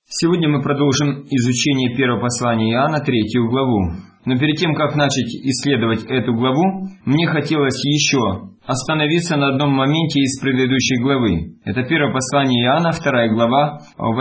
Сегодня мы продолжим изучение первого послания Иоанна, 3 главу. Но перед тем, как начать исследовать эту главу, мне хотелось еще остановиться на одном моменте из предыдущей главы. Это первое послание Иоанна, 2 глава,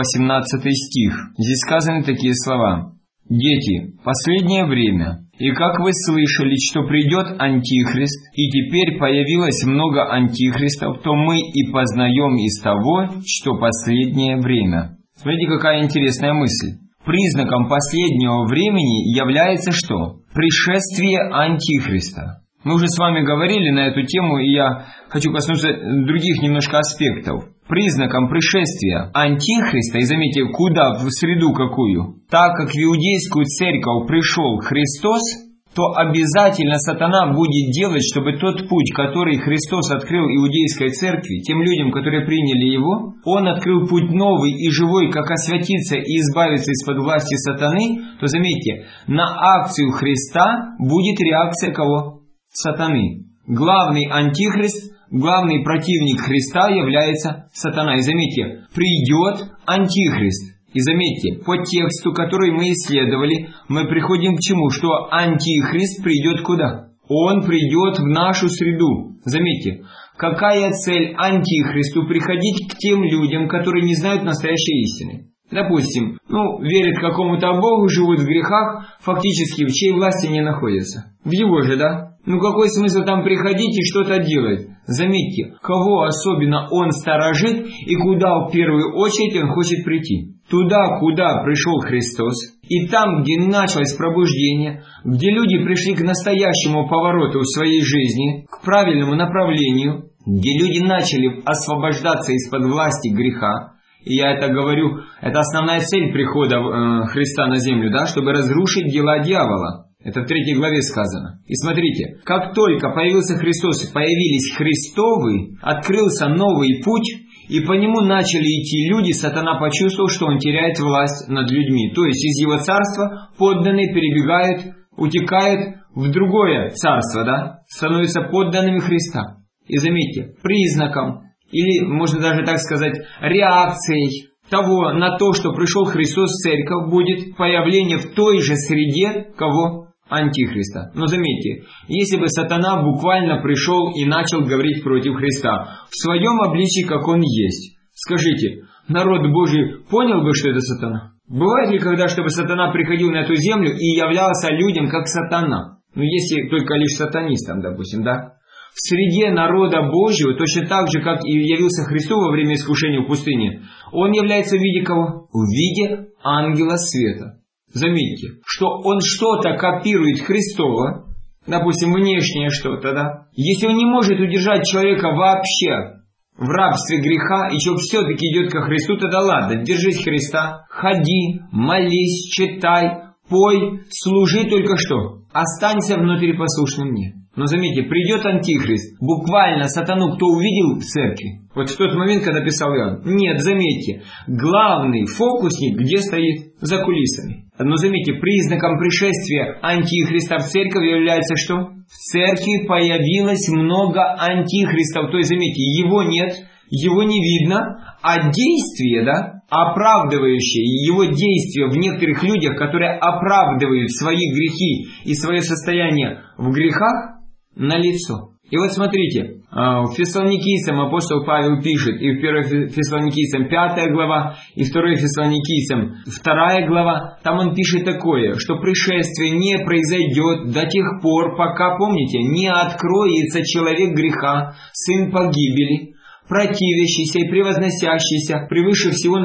18 стих. Здесь сказаны такие слова. «Дети, последнее время, и как вы слышали, что придет Антихрист, и теперь появилось много антихристов, то мы и познаем из того, что последнее время». Смотрите, какая интересная мысль. Признаком последнего времени является что? Пришествие Антихриста. Мы уже с вами говорили на эту тему, и я хочу коснуться других немножко аспектов. Признаком пришествия Антихриста, и заметьте, куда, в среду какую, так как в иудейскую церковь пришел Христос, то обязательно сатана будет делать, чтобы тот путь, который Христос открыл иудейской церкви, тем людям, которые приняли его, он открыл путь новый и живой, как освятиться и избавиться из-под власти сатаны, то заметьте, на акцию Христа будет реакция кого? Сатаны. Главный антихрист, главный противник Христа является сатана. И заметьте, придет антихрист. И заметьте, по тексту, который мы исследовали, мы приходим к чему? Что Антихрист придет куда? Он придет в нашу среду. Заметьте, какая цель Антихристу? Приходить к тем людям, которые не знают настоящей истины. Допустим, верят какому-то Богу, живут в грехах, фактически в чьей власти не находятся. В его же, да? Какой смысл там приходить и что-то делать? Заметьте, кого особенно он сторожит и куда в первую очередь он хочет прийти? Туда, куда пришел Христос, и там, где началось пробуждение, где люди пришли к настоящему повороту в своей жизни, к правильному направлению, где люди начали освобождаться из-под власти греха, и я это говорю, это основная цель прихода Христа на землю, да, чтобы разрушить дела дьявола. Это в 3 главе сказано. И смотрите, как только появился Христос, появились Христовы, открылся новый путь, и по нему начали идти люди, сатана почувствовал, что он теряет власть над людьми. То есть из его царства подданные перебегают, утекают в другое царство, да, становятся подданными Христа. И заметьте, признаком, или можно даже так сказать, реакцией того на то, что пришел Христос в церковь, будет появление в той же среде кого? Антихриста. Но заметьте, если бы сатана буквально пришел и начал говорить против Христа, в своем обличии, как он есть, скажите, народ Божий понял бы, что это сатана? Бывает ли когда, чтобы сатана приходил на эту землю и являлся людям как сатана? Если только лишь сатанистам, допустим, да? В среде народа Божьего, точно так же, как и явился Христу во время искушения в пустыне, он является в виде кого? В виде ангела света. Заметьте, что он что-то копирует Христово, допустим, внешнее что-то, да? Если он не может удержать человека вообще в рабстве греха, и человек все-таки идет ко Христу, тогда ладно, держись Христа, ходи, молись, читай, пой, служи, только что? Останься внутри послушным мне. Но заметьте, придет Антихрист, буквально сатану кто увидел в церкви? Вот в тот момент, когда писал Иоанн. Нет, заметьте, главный фокусник где стоит? За кулисами. Но заметьте, признаком пришествия Антихриста в церковь является что? В церкви появилось много антихристов. То есть, заметьте, его нет, его не видно, а действие, да, оправдывающее его действия в некоторых людях, которые оправдывают свои грехи и свое состояние в грехах, налицо. И вот смотрите, в Фессалоникийцам апостол Павел пишет, и в 1 Фессалоникийцам 5 глава, и 2 Фессалоникийцам 2 глава, там он пишет такое, что пришествие не произойдет до тех пор, пока, помните, не откроется человек греха, сын погибели, противящийся и превозносящийся превыше всего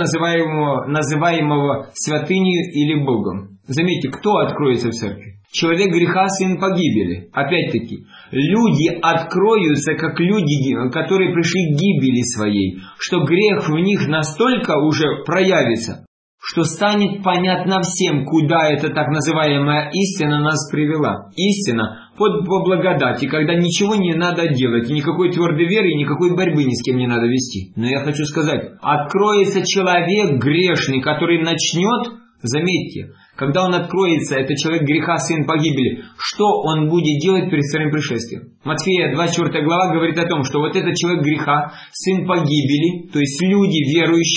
называемого святынею или Богом. Заметьте, кто откроется в церкви? Человек греха, сын погибели. Опять-таки, люди откроются, как люди, которые пришли к гибели своей, что грех в них настолько уже проявится, что станет понятно всем, куда эта так называемая истина нас привела. Истина по благодати, когда ничего не надо делать, и никакой твердой веры, и никакой борьбы ни с кем не надо вести. Но я хочу сказать, откроется человек грешный, который начнет, заметьте, когда он откроется, это человек греха, сын погибели, что он будет делать перед вторым пришествием? Матфея 24 глава говорит о том, что вот этот человек греха, сын погибели, то есть люди верующие,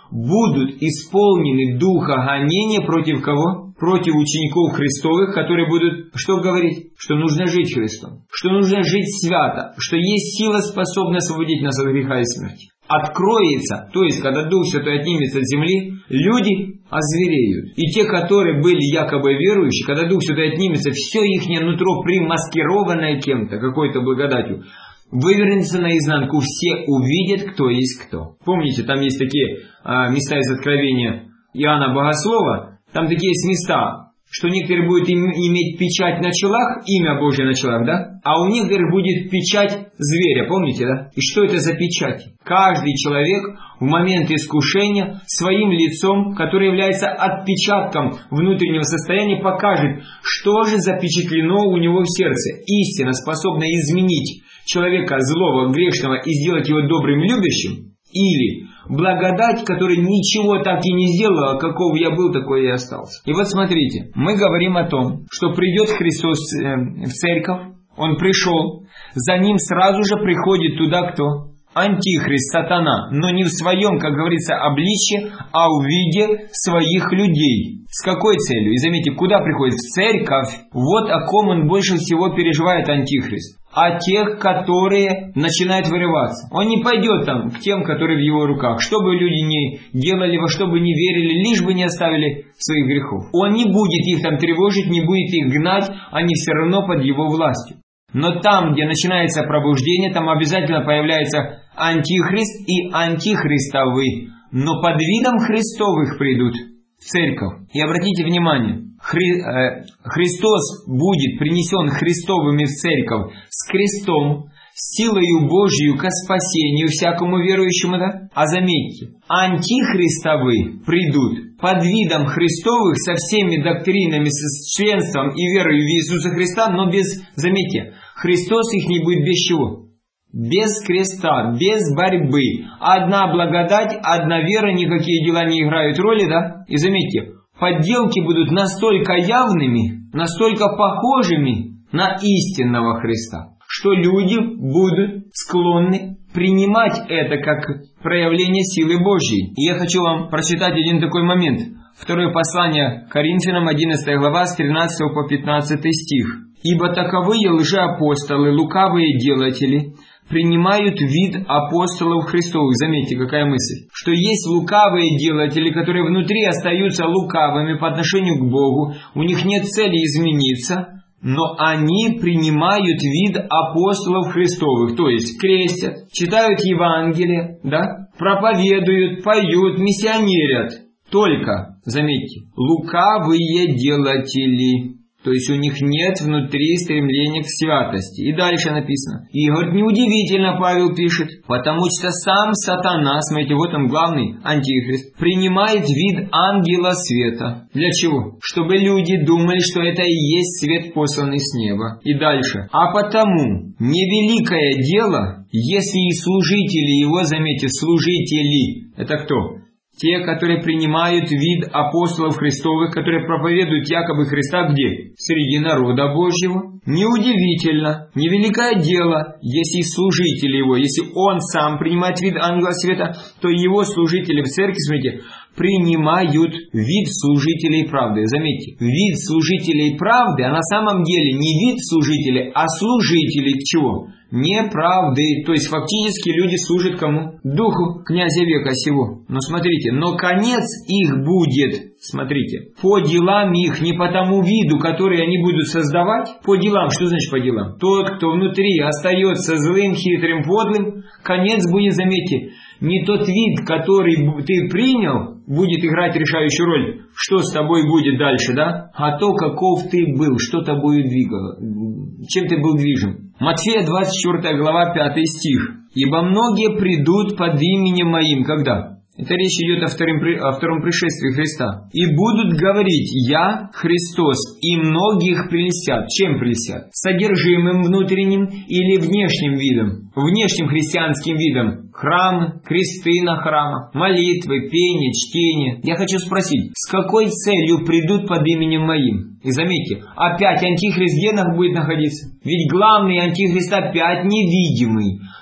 будут исполнены духа гонения против кого? Против учеников Христовых, которые будут, что говорить? Что нужно жить Христом, что нужно жить свято, что есть сила, способная освободить нас от греха и смерти. Откроется, то есть, когда Дух Святой отнимется от земли, люди озвереют. И те, которые были якобы верующие, когда Дух Святой отнимется, все их нутро, примаскированное кем-то, какой-то благодатью, вывернется наизнанку, все увидят, кто есть кто. Помните, там есть такие места из Откровения Иоанна Богослова, там такие есть места, что некоторые будут иметь печать на челах, имя Божье на челах, да? А у некоторых будет печать зверя, помните, да? И что это за печать? Каждый человек в момент искушения своим лицом, которое является отпечатком внутреннего состояния, покажет, что же запечатлено у него в сердце. Истина способна изменить человека злого, грешного и сделать его добрым, любящим, или благодать, которая ничего так и не сделала, каков я был, такой и остался. И вот смотрите, мы говорим о том, что придет Христос в церковь, Он пришел, за Ним сразу же приходит туда кто? Антихрист, сатана, но не в своем, как говорится, обличье, а в виде своих людей. С какой целью? И заметьте, куда приходит? В церковь. Вот о ком он больше всего переживает, Антихрист. О тех, которые начинают вырываться. Он не пойдет там к тем, которые в его руках. Что бы люди ни делали, во что бы ни верили, лишь бы не оставили своих грехов. Он не будет их там тревожить, не будет их гнать, они все равно под его властью. Но там, где начинается пробуждение, там обязательно появляется Антихрист и антихристовы. Но под видом Христовых придут в церковь. И обратите внимание, Христос будет принесен Христовыми в церковь с крестом, с силою Божью ко спасению всякому верующему, да? А заметьте, антихристовы придут под видом Христовых со всеми доктринами, с членством и верой в Иисуса Христа, но без, заметьте, Христос их не будет без чего? Без креста, без борьбы. Одна благодать, одна вера, никакие дела не играют роли, да? И заметьте, подделки будут настолько явными, настолько похожими на истинного Христа, что люди будут склонны принимать это как проявление силы Божьей. И я хочу вам прочитать один такой момент. Второе послание Коринфянам, 11 глава, с 13 по 15 стих. «Ибо таковые лжеапостолы, лукавые делатели, принимают вид апостолов Христовых». Заметьте, какая мысль. Что есть лукавые делатели, которые внутри остаются лукавыми по отношению к Богу, у них нет цели измениться, но они принимают вид апостолов Христовых, то есть крестят, читают Евангелие, да, проповедуют, поют, миссионерят. Только, заметьте, лукавые делатели. То есть у них нет внутри стремления к святости. И дальше написано. И говорит, неудивительно, Павел пишет, потому что сам сатана, смотрите, вот он главный антихрист, принимает вид ангела света. Для чего? Чтобы люди думали, что это и есть свет, посланный с неба. И дальше. А потому невеликое дело, если и служители его, заметьте, служители, это кто? Те, которые принимают вид апостолов Христовых, которые проповедуют якобы Христа где? Среди народа Божьего. Неудивительно, невеликое дело, если служители его, если он сам принимает вид ангела света, то его служители в церкви, смотрите, принимают вид служителей правды. Заметьте, вид служителей правды, а на самом деле не вид служителей, а служителей чего? Неправды. То есть фактически люди служат кому? Духу князя века сего. Но смотрите, но конец их будет, смотрите, по делам их, не по тому виду, который они будут создавать. По делам, что значит по делам? Тот, кто внутри остается злым, хитрым, подлым, конец будет, заметьте, не тот вид, который ты принял, будет играть решающую роль, что с тобой будет дальше, да? А то, каков ты был, что тобой двигало, чем ты был движим. Матфея 24 глава 5 стих. «Ибо многие придут под именем моим». Когда? Это речь идет о втором пришествии Христа. «И будут говорить, я Христос, и многих прельстят». Чем прельстят? Содержимым внутренним или внешним видом? Внешним христианским видом. Храмы, кресты на храмах, молитвы, пение, чтение. Я хочу спросить, с какой целью придут под именем моим? И заметьте, опять антихрист где будет находиться? Ведь главный антихрист опять невидимый.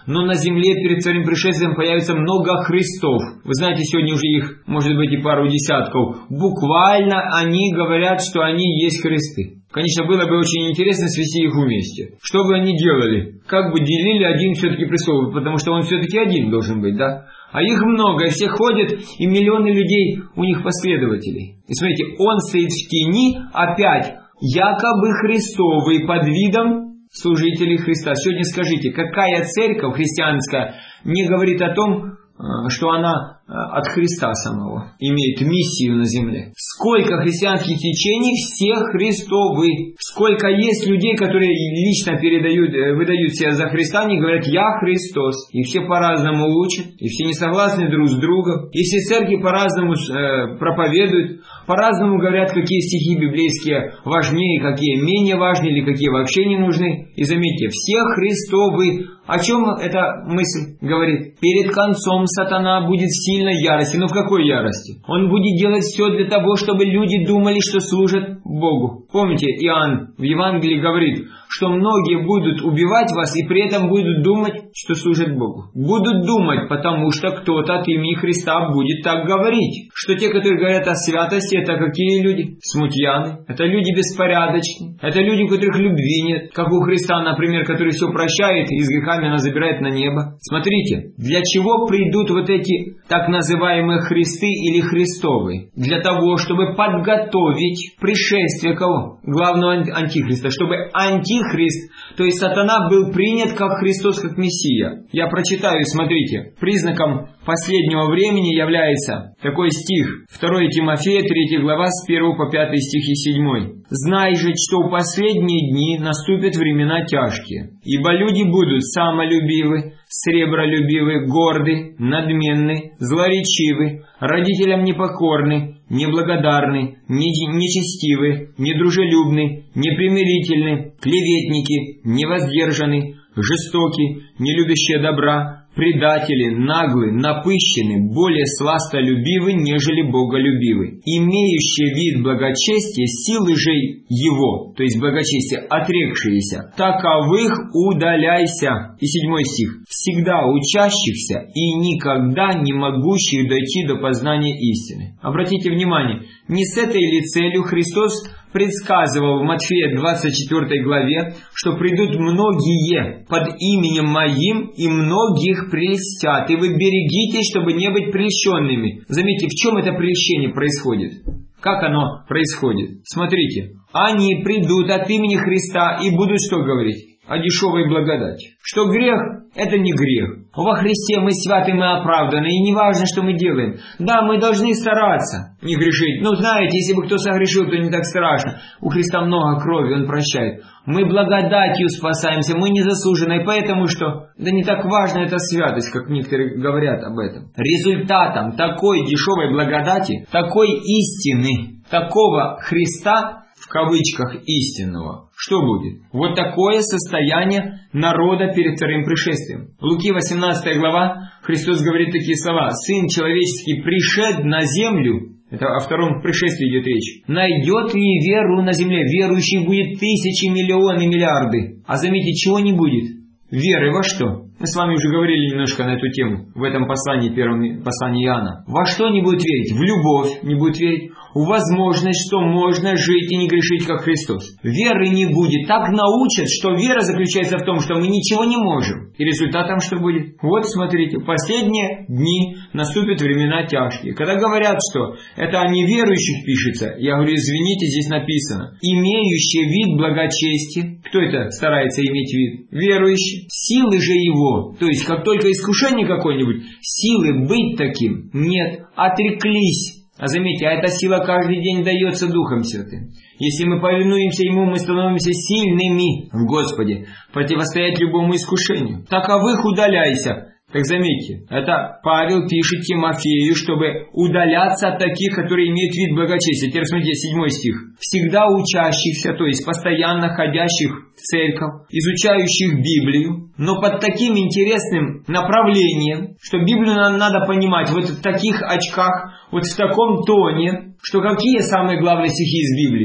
но на земле перед Вторым пришествием появится много Христов. Вы знаете, сегодня уже их, может быть, и пару десятков. Буквально они говорят, что они есть Христы. Конечно, было бы очень интересно свести их вместе. Что бы они делали? Как бы делили один все-таки престол, потому что он все-таки один должен быть, да? А их много, и все ходят, и миллионы людей у них последователей. И смотрите, он стоит в тени, опять, якобы Христовый, под видом служителей Христа. Сегодня скажите, какая церковь христианская не говорит о том, что она от Христа самого имеет миссию на земле? Сколько христианских течений, все Христовы. Сколько есть людей, которые лично выдают себя за Христа, они говорят: «Я Христос». И все по-разному учат, и все не согласны друг с другом, и все церкви по-разному проповедуют, по-разному говорят, какие стихи библейские важнее, какие менее важны, или какие вообще не нужны. И заметьте, все Христовы. О чем эта мысль говорит? Перед концом сатана будет в сильной ярости. Но в какой ярости? Он будет делать все для того, чтобы люди думали, что служат Богу. Помните, Иоанн в Евангелии говорит, что многие будут убивать вас и при этом будут думать, что служат Богу. Будут думать, потому что кто-то от имени Христа будет так говорить. Что те, которые говорят о святости, это какие люди? Смутьяны. Это люди беспорядочные. Это люди, у которых любви нет. Как у Христа, например, который все прощает и с грехами нас забирает на небо. Смотрите, для чего придут вот эти так называемые Христы или Христовы? Для того, чтобы подготовить пришествие кого? Главного антихриста. Чтобы антихрист, то есть сатана, был принят как Христос, как Мессия. Я прочитаю, смотрите. Признаком последнего времени является такой стих. 2 Тимофея, 3 глава, с 1 по 5 стих и 7. «Знай же, что в последние дни наступят времена тяжкие, ибо люди будут самолюбивы, сребролюбивы, горды, надменны, злоречивы, родителям непокорны, неблагодарны, нечестивы, недружелюбны, непримирительны, клеветники, невоздержаны, жестоки, нелюбящие добра, предатели, наглы, напыщены, более сластолюбивы, нежели боголюбивы, имеющие вид благочестия, силы же его, то есть благочестие, отрекшиеся, таковых удаляйся». И 7 стих. «Всегда учащихся и никогда не могущих дойти до познания истины». Обратите внимание, не с этой ли целью Христос предсказывал в Матфея 24 главе, что придут многие под именем Моим и многих прельстят, и вы берегитесь, чтобы не быть прельщенными. Заметьте, в чем это прельщение происходит? Как оно происходит? Смотрите, они придут от имени Христа и будут что говорить? О дешевой благодати. Что грех – это не грех. Во Христе мы святы, мы оправданы, и не важно, что мы делаем. Да, мы должны стараться не грешить. Но знаете, если бы кто согрешил, то не так страшно. У Христа много крови, Он прощает. Мы благодатью спасаемся, мы незаслуженно. И поэтому что? Да не так важна эта святость, как некоторые говорят об этом. Результатом такой дешевой благодати, такой истины, такого Христа, в кавычках истинного, что будет? Вот такое состояние народа перед Вторым пришествием. В Луки 18 глава Христос говорит такие слова: «Сын человеческий пришед на землю». Это о втором пришествии идет речь. «Найдет ли веру на земле?» Верующих будет тысячи, миллионы, миллиарды. А заметьте, чего не будет? Веры во что? Мы с вами уже говорили немножко на эту тему в этом послании, первом послании Иоанна. Во что не будет верить? В любовь не будет верить. В возможность, что можно жить и не грешить, как Христос. Веры не будет. Так научат, что вера заключается в том, что мы ничего не можем. И результатом что будет? Вот смотрите, последние дни наступят времена тяжкие. Когда говорят, что это о неверующих пишется, я говорю, извините, здесь написано: имеющий вид благочестия. Кто это старается иметь вид? Верующий. Силы же его, то есть как только искушение какое-нибудь, силы быть таким нет, отреклись. А заметьте, а эта сила каждый день дается Духом Святым. Если мы повинуемся Ему, мы становимся сильными в Господе, противостоять любому искушению. Таковых удаляйся. Так заметьте, это Павел пишет Тимофею, чтобы удаляться от таких, которые имеют вид благочестия. Теперь смотрите, 7 стих. «Всегда учащихся, то есть постоянно ходящих в церковь, изучающих Библию, но под таким интересным направлением, что Библию надо понимать вот в таких очках, вот в таком тоне, что какие самые главные стихи из Библии?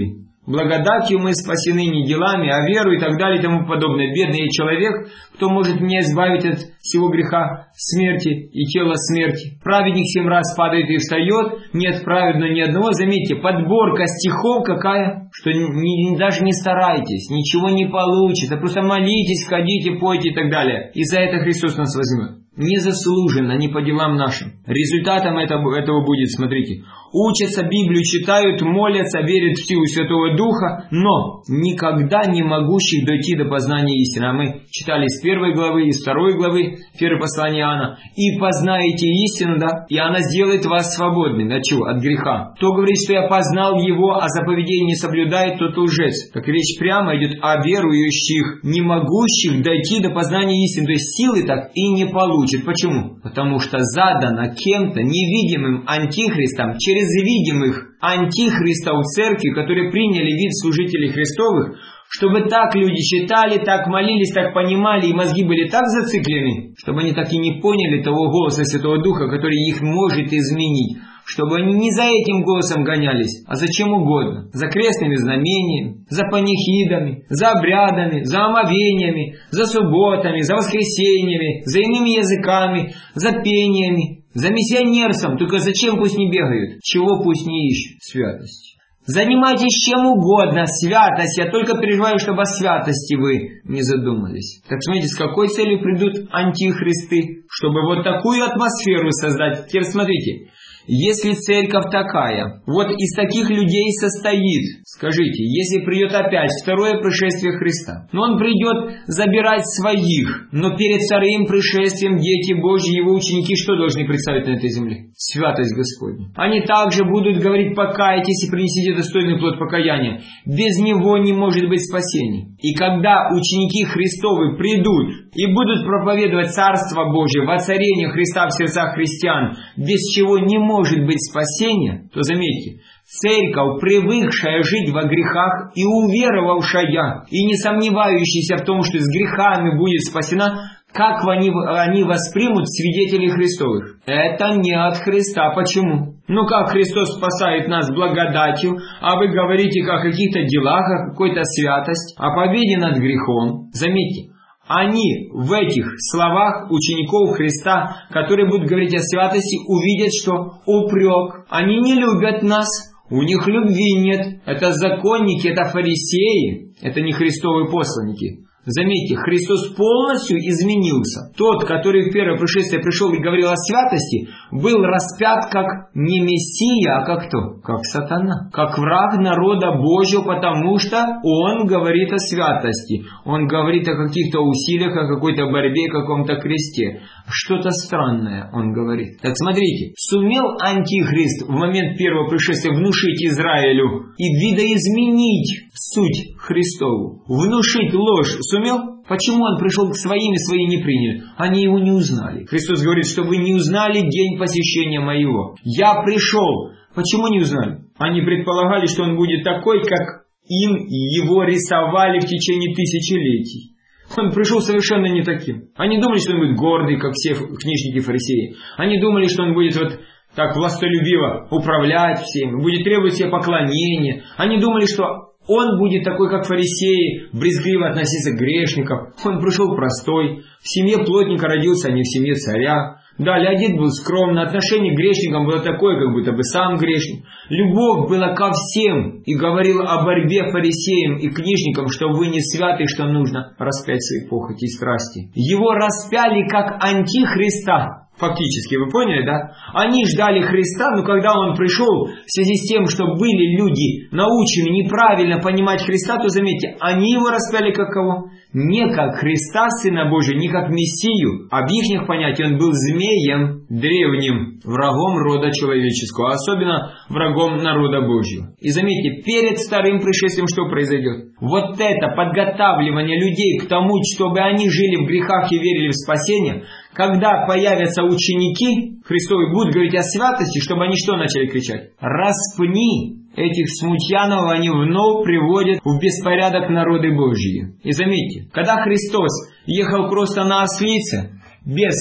Благодатью мы спасены не делами, а верой и так далее и тому подобное. Бедный человек, кто может меня избавить от всего греха смерти и тела смерти. Праведник 7 раз падает и встает, нет праведного ни одного. Заметьте, подборка стихов какая, что даже не старайтесь, ничего не получится, просто молитесь, ходите, пойте и так далее. И за это Христос нас возьмет. Незаслуженно, не по делам нашим. Результатом этого будет, смотрите, учатся, Библию читают, молятся, верят в силу Святого Духа, но никогда не могущих дойти до познания истины. А мы читали с 1 главы и с 2 главы 1 послания Иоанна. «И познаете истину, да, и она сделает вас свободными». От чего? От греха. Кто говорит, что я познал его, а заповедей не соблюдает, тот лжец. Так речь прямо идет о верующих, не могущих дойти до познания истины. То есть силы так и не получат. Почему? Потому что задано кем-то невидимым антихристом через видимых антихристов в церкви, которые приняли вид служителей Христовых, чтобы так люди читали, так молились, так понимали, и мозги были так зациклены, чтобы они так и не поняли того голоса Святого Духа, который их может изменить, чтобы они не за этим голосом гонялись, а за чем угодно, за крестными знамениями, за панихидами, за обрядами, за омовениями, за субботами, за воскресеньями, за иными языками, за пениями, за миссионерством. Только зачем пусть не бегают? Чего пусть не ищут? Святость. Занимайтесь чем угодно, святость. Я только переживаю, чтобы о святости вы не задумались. Так смотрите, с какой целью придут антихристы? Чтобы вот такую атмосферу создать. Теперь смотрите. Если церковь такая, вот из таких людей состоит, скажите, если придет опять второе пришествие Христа, но он придет забирать своих, но перед вторым пришествием дети Божьи, его ученики, что должны представить на этой земле? Святость Господня. Они также будут говорить: покайтесь и принесите достойный плод покаяния. Без него не может быть спасения. И когда ученики Христовы придут и будут проповедовать Царство Божие, воцарение Христа в сердцах христиан, без чего не может быть спасения, то заметьте, церковь, привыкшая жить во грехах и уверовавшая, и не сомневающаяся в том, что с грехами будет спасена, как они воспримут свидетелей Христовых? Это не от Христа. Почему? Ну как Христос спасает нас благодатью, а вы говорите о каких-то делах, о какой-то святости, о победе над грехом. Заметьте, они в этих словах учеников Христа, которые будут говорить о святости, увидят, что упрек. Они не любят нас, у них любви нет. Это законники, это фарисеи, это не Христовые посланники. Заметьте, Христос полностью изменился. Тот, который в первое пришествие пришел и говорил о святости, был распят как не Мессия, а как кто? Как сатана. Как враг народа Божьего, потому что он говорит о святости. Он говорит о каких-то усилиях, о какой-то борьбе, о каком-то кресте. Что-то странное он говорит. Так смотрите, сумел антихрист в момент первого пришествия внушить Израилю и видоизменить суть Христову? Внушить ложь сумел? Почему он пришел к своим и свои не приняли? Они его не узнали. Христос говорит, что вы не узнали день посещения моего. Я пришел. Почему не узнали? Они предполагали, что он будет такой, как им его рисовали в течение тысячелетий. Он пришел совершенно не таким. Они думали, что он будет гордый, как все книжники фарисеи. Они думали, что он будет вот так властолюбиво управлять всеми, будет требовать себе поклонения. Они думали, что он будет такой, как фарисеи, брезгливо относиться к грешникам. Он пришел простой, в семье плотника родился, а не в семье царя. Далее одет был скромно, отношение к грешникам было такое, как будто бы сам грешник. Любовь была ко всем и говорила о борьбе фарисеям и книжникам, что вы не святы, что нужно распять свои похоти и страсти. Его распяли как антихриста. Фактически, вы поняли, да? Они ждали Христа, но когда Он пришел, в связи с тем, что были люди научены неправильно понимать Христа, то заметьте, они Его распяли как кого? Не как Христа, Сына Божия, не как Мессию. Об их понятии Он был змеем древним, врагом рода человеческого, особенно врагом народа Божьего. И заметьте, перед вторым пришествием что произойдет? Вот это подготавливание людей к тому, чтобы они жили в грехах и верили в спасение. Когда появятся ученики Христовы, будут говорить о святости, чтобы они что начали кричать? Распни! Этих смутьянов они вновь приводят в беспорядок народы Божьи. И заметьте, когда Христос ехал просто на ослице, без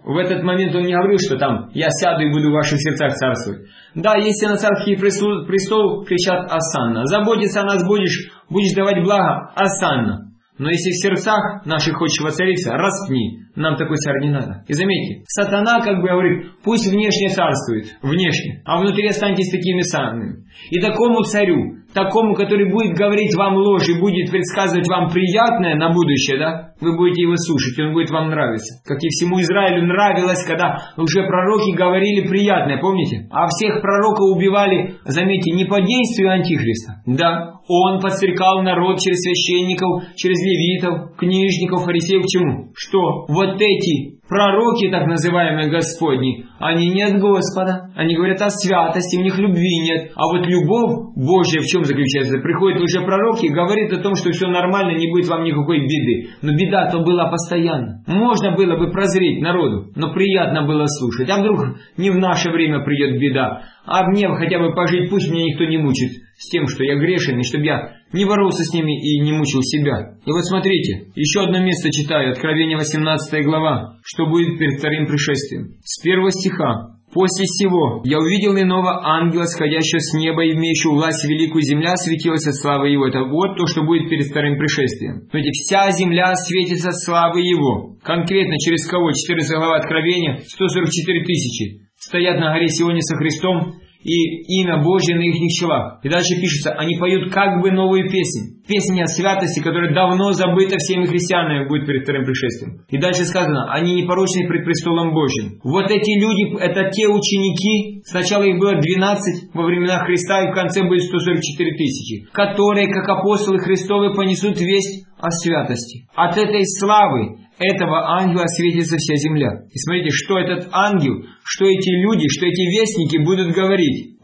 В этот момент он не говорил, что там «я сяду и буду в ваших сердцах царствовать». Да, если на царский престол кричат «Осанна», заботиться о нас будешь давать благо «Осанна». Но если в сердцах наших хочешь воцариться, распни. Нам такой царь не надо. И заметьте, сатана как бы говорит, пусть внешне царствует, внешне, а внутри останьтесь такими самыми. И такому царю, такому, который будет говорить вам ложь и будет предсказывать вам приятное на будущее, да, вы будете его слушать, и он будет вам нравиться. Как и всему Израилю нравилось, когда лжепророки говорили приятное, помните? А всех пророков убивали, заметьте, не по действию Антихриста. Да, он подстрекал народ через священников, через левитов, книжников, фарисеев к чему? Что? Вот эти пророки, так называемые Господни, они не от Господа. Они говорят о святости, в них любви нет. А вот любовь Божья в чем заключается? Приходит лжепророк и говорит о том, что все нормально, не будет вам никакой беды. Но беда-то была постоянно. Можно было бы прозреть народу, но приятно было слушать. А вдруг не в наше время придет беда, а мне хотя бы пожить, пусть меня никто не мучит с тем, что я грешен, и чтобы я не боролся с ними и не мучил себя. И вот смотрите, еще одно место читаю, Откровение 18 глава, что будет перед вторым пришествием. С 1 стиха. «После сего я увидел иного ангела, сходящего с неба, и имеющего власть великую, земля светилась от славы его». Это вот то, что будет перед вторым пришествием. Смотрите, вся земля светится от славы его. Конкретно через кого? 14 глава Откровения, 144 тысячи. Стоят на горе Сионе со Христом, и имя Божье на их челах. И дальше пишется, они поют как бы новую песнь. Песнь о святости, которая давно забыта всеми христианами, будет перед вторым пришествием. И дальше сказано, они непорочны пред престолом Божьим. Вот эти люди, это те ученики, сначала их было 12 во времена Христа, и в конце будет 144 тысячи, которые, как апостолы Христовы, понесут весть о святости. От этой славы этого ангела светится вся земля. И смотрите, что этот ангел, что эти люди, что эти вестники будут говорить.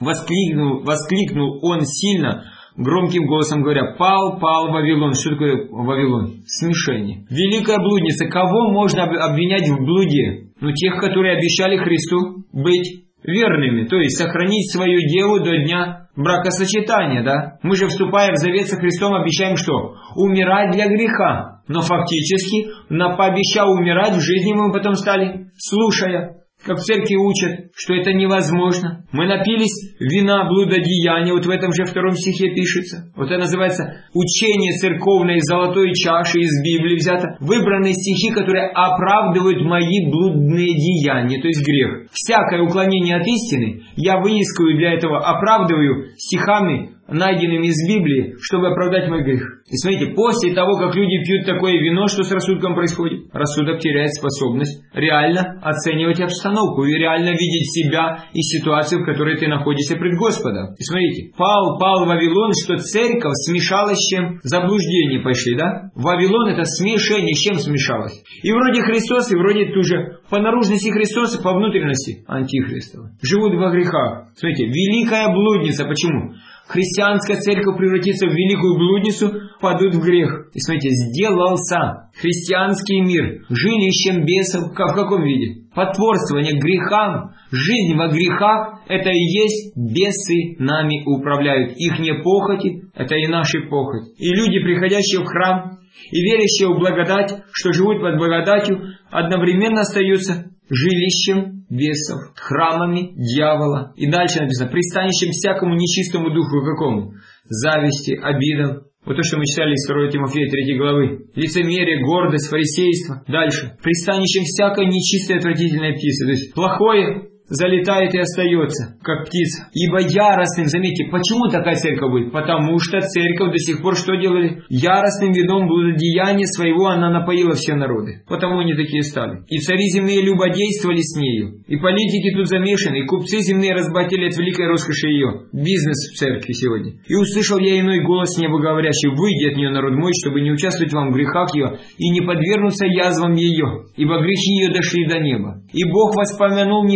Воскликнул он сильно, громким голосом говоря, пал Вавилон. Что такое Вавилон? Смешение. Великая блудница. Кого можно обвинять в блуде? Ну, тех, которые обещали Христу быть верными, то есть сохранить свою деву до дня бракосочетания, да? Мы же, вступая в завет со Христом, обещаем что? Умирать для греха. Но фактически, пообещав умирать, в жизни мы потом стали, слушая, как в церкви учат, что это невозможно. Мы напились вина блудодеяния, вот в этом же 2 стихе пишется. Вот это называется учение церковной золотой чаши из Библии взято. Выбранные стихи, которые оправдывают мои блудные деяния, то есть грех. Всякое уклонение от истины я выискиваю для этого, оправдываю стихами, найденными из Библии, чтобы оправдать мой грех. И смотрите, после того, как люди пьют такое вино, что с рассудком происходит? Рассудок теряет способность реально оценивать обстановку и реально видеть себя и ситуацию, в которой ты находишься пред Господом. И смотрите, пал Вавилон, что церковь смешалась с чем? Заблуждение пошли, да? Вавилон это смешение, с чем смешалось? И вроде Христос, и вроде тоже по наружности Христос, и по внутренности Антихристова. Живут во грехах. Смотрите, великая блудница. Почему? Христианская церковь превратится в великую блудницу, падут в грех. И смотрите, сделался христианский мир жилищем бесов. В каком виде? Потворствование грехам, жизнь во грехах, это и есть бесы нами управляют. Ихние похоти, это и наши похоти. И люди, приходящие в храм и верящие в благодать, что живут под благодатью, одновременно остаются жилищем бесов, храмами дьявола. И дальше написано, пристанищем всякому нечистому духу какому? Зависти, обидам. Вот то, что мы читали из 2 Тимофея 3 главы. Лицемерие, гордость, фарисейство. Дальше. Пристанищем всякой нечистой отвратительной птицы. То есть плохое залетает и остается, как птица. Ибо яростным, заметьте, почему такая церковь будет? Потому что церковь до сих пор что делали? Яростным видом блудодеяния своего она напоила все народы. Потому они такие стали. И цари земные любодействовали с нею. И политики тут замешаны, и купцы земные разбогатели от великой роскоши ее. Бизнес в церкви сегодня. И услышал я иной голос неба говорящий, выйди от нее, народ мой, чтобы не участвовать вам в грехах ее, и не подвергнуться язвам ее, ибо грехи ее дошли до неба. И Бог воспомянул неправду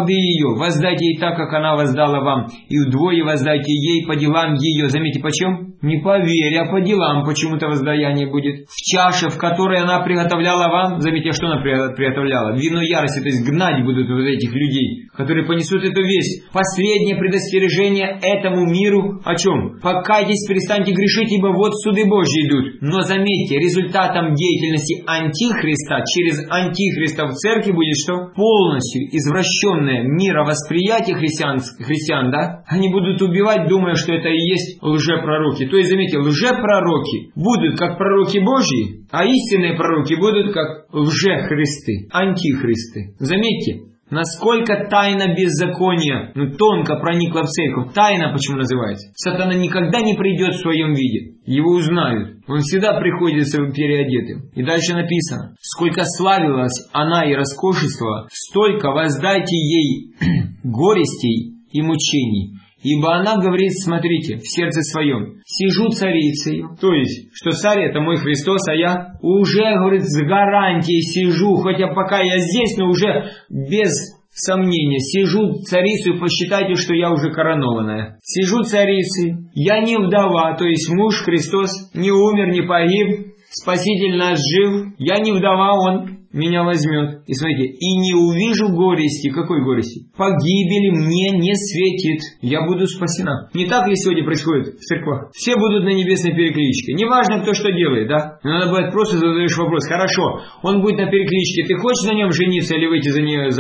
плоды ее, воздайте ей так, как она воздала вам, и вдвое воздайте ей по делам ее». Заметьте, почем? Не по вере, а по делам почему-то воздаяние будет. «В чаше, в которой она приготовляла вам», заметьте, что она приготовляла, вино ярости, то есть гнать будут вот этих людей, которые понесут эту весть. Последнее предостережение этому миру о чем? Покайтесь, перестаньте грешить, ибо вот суды Божьи идут. Но заметьте, результатом деятельности антихриста через антихриста в церкви будет что? Полностью извращенное мировосприятие христиан, да? Они будут убивать, думая, что это и есть лжепророки. То есть, заметьте, лжепророки будут как пророки Божьи, а истинные пророки будут как лжехристы, антихристы. Заметьте, насколько тайна беззакония тонко проникла в церковь. Тайна почему называется? Сатана никогда не придет в своем виде. Его узнают. Он всегда приходит переодетым. И дальше написано: «Сколько славилась она и роскошествовала, столько воздайте ей горестей и мучений. Ибо она говорит, смотрите, в сердце своем, сижу царицей». То есть, что царь это мой Христос, а я уже, говорит, с гарантией сижу, хотя пока я здесь, но уже без сомнения, сижу царицей, посчитайте, что я уже коронованная. Сижу царицей, я не вдова, то есть муж Христос не умер, не погиб, Спаситель наш жив, я не вдова, Он меня возьмет. И смотрите, и не увижу горести. Какой горести? Погибели мне не светит. Я буду спасена. Не так ли сегодня происходит в церквах? Все будут на небесной перекличке. Неважно, кто что делает, да? Но надо бывает просто задаешь вопрос. Хорошо, он будет на перекличке. Ты хочешь на нем жениться или выйти за нее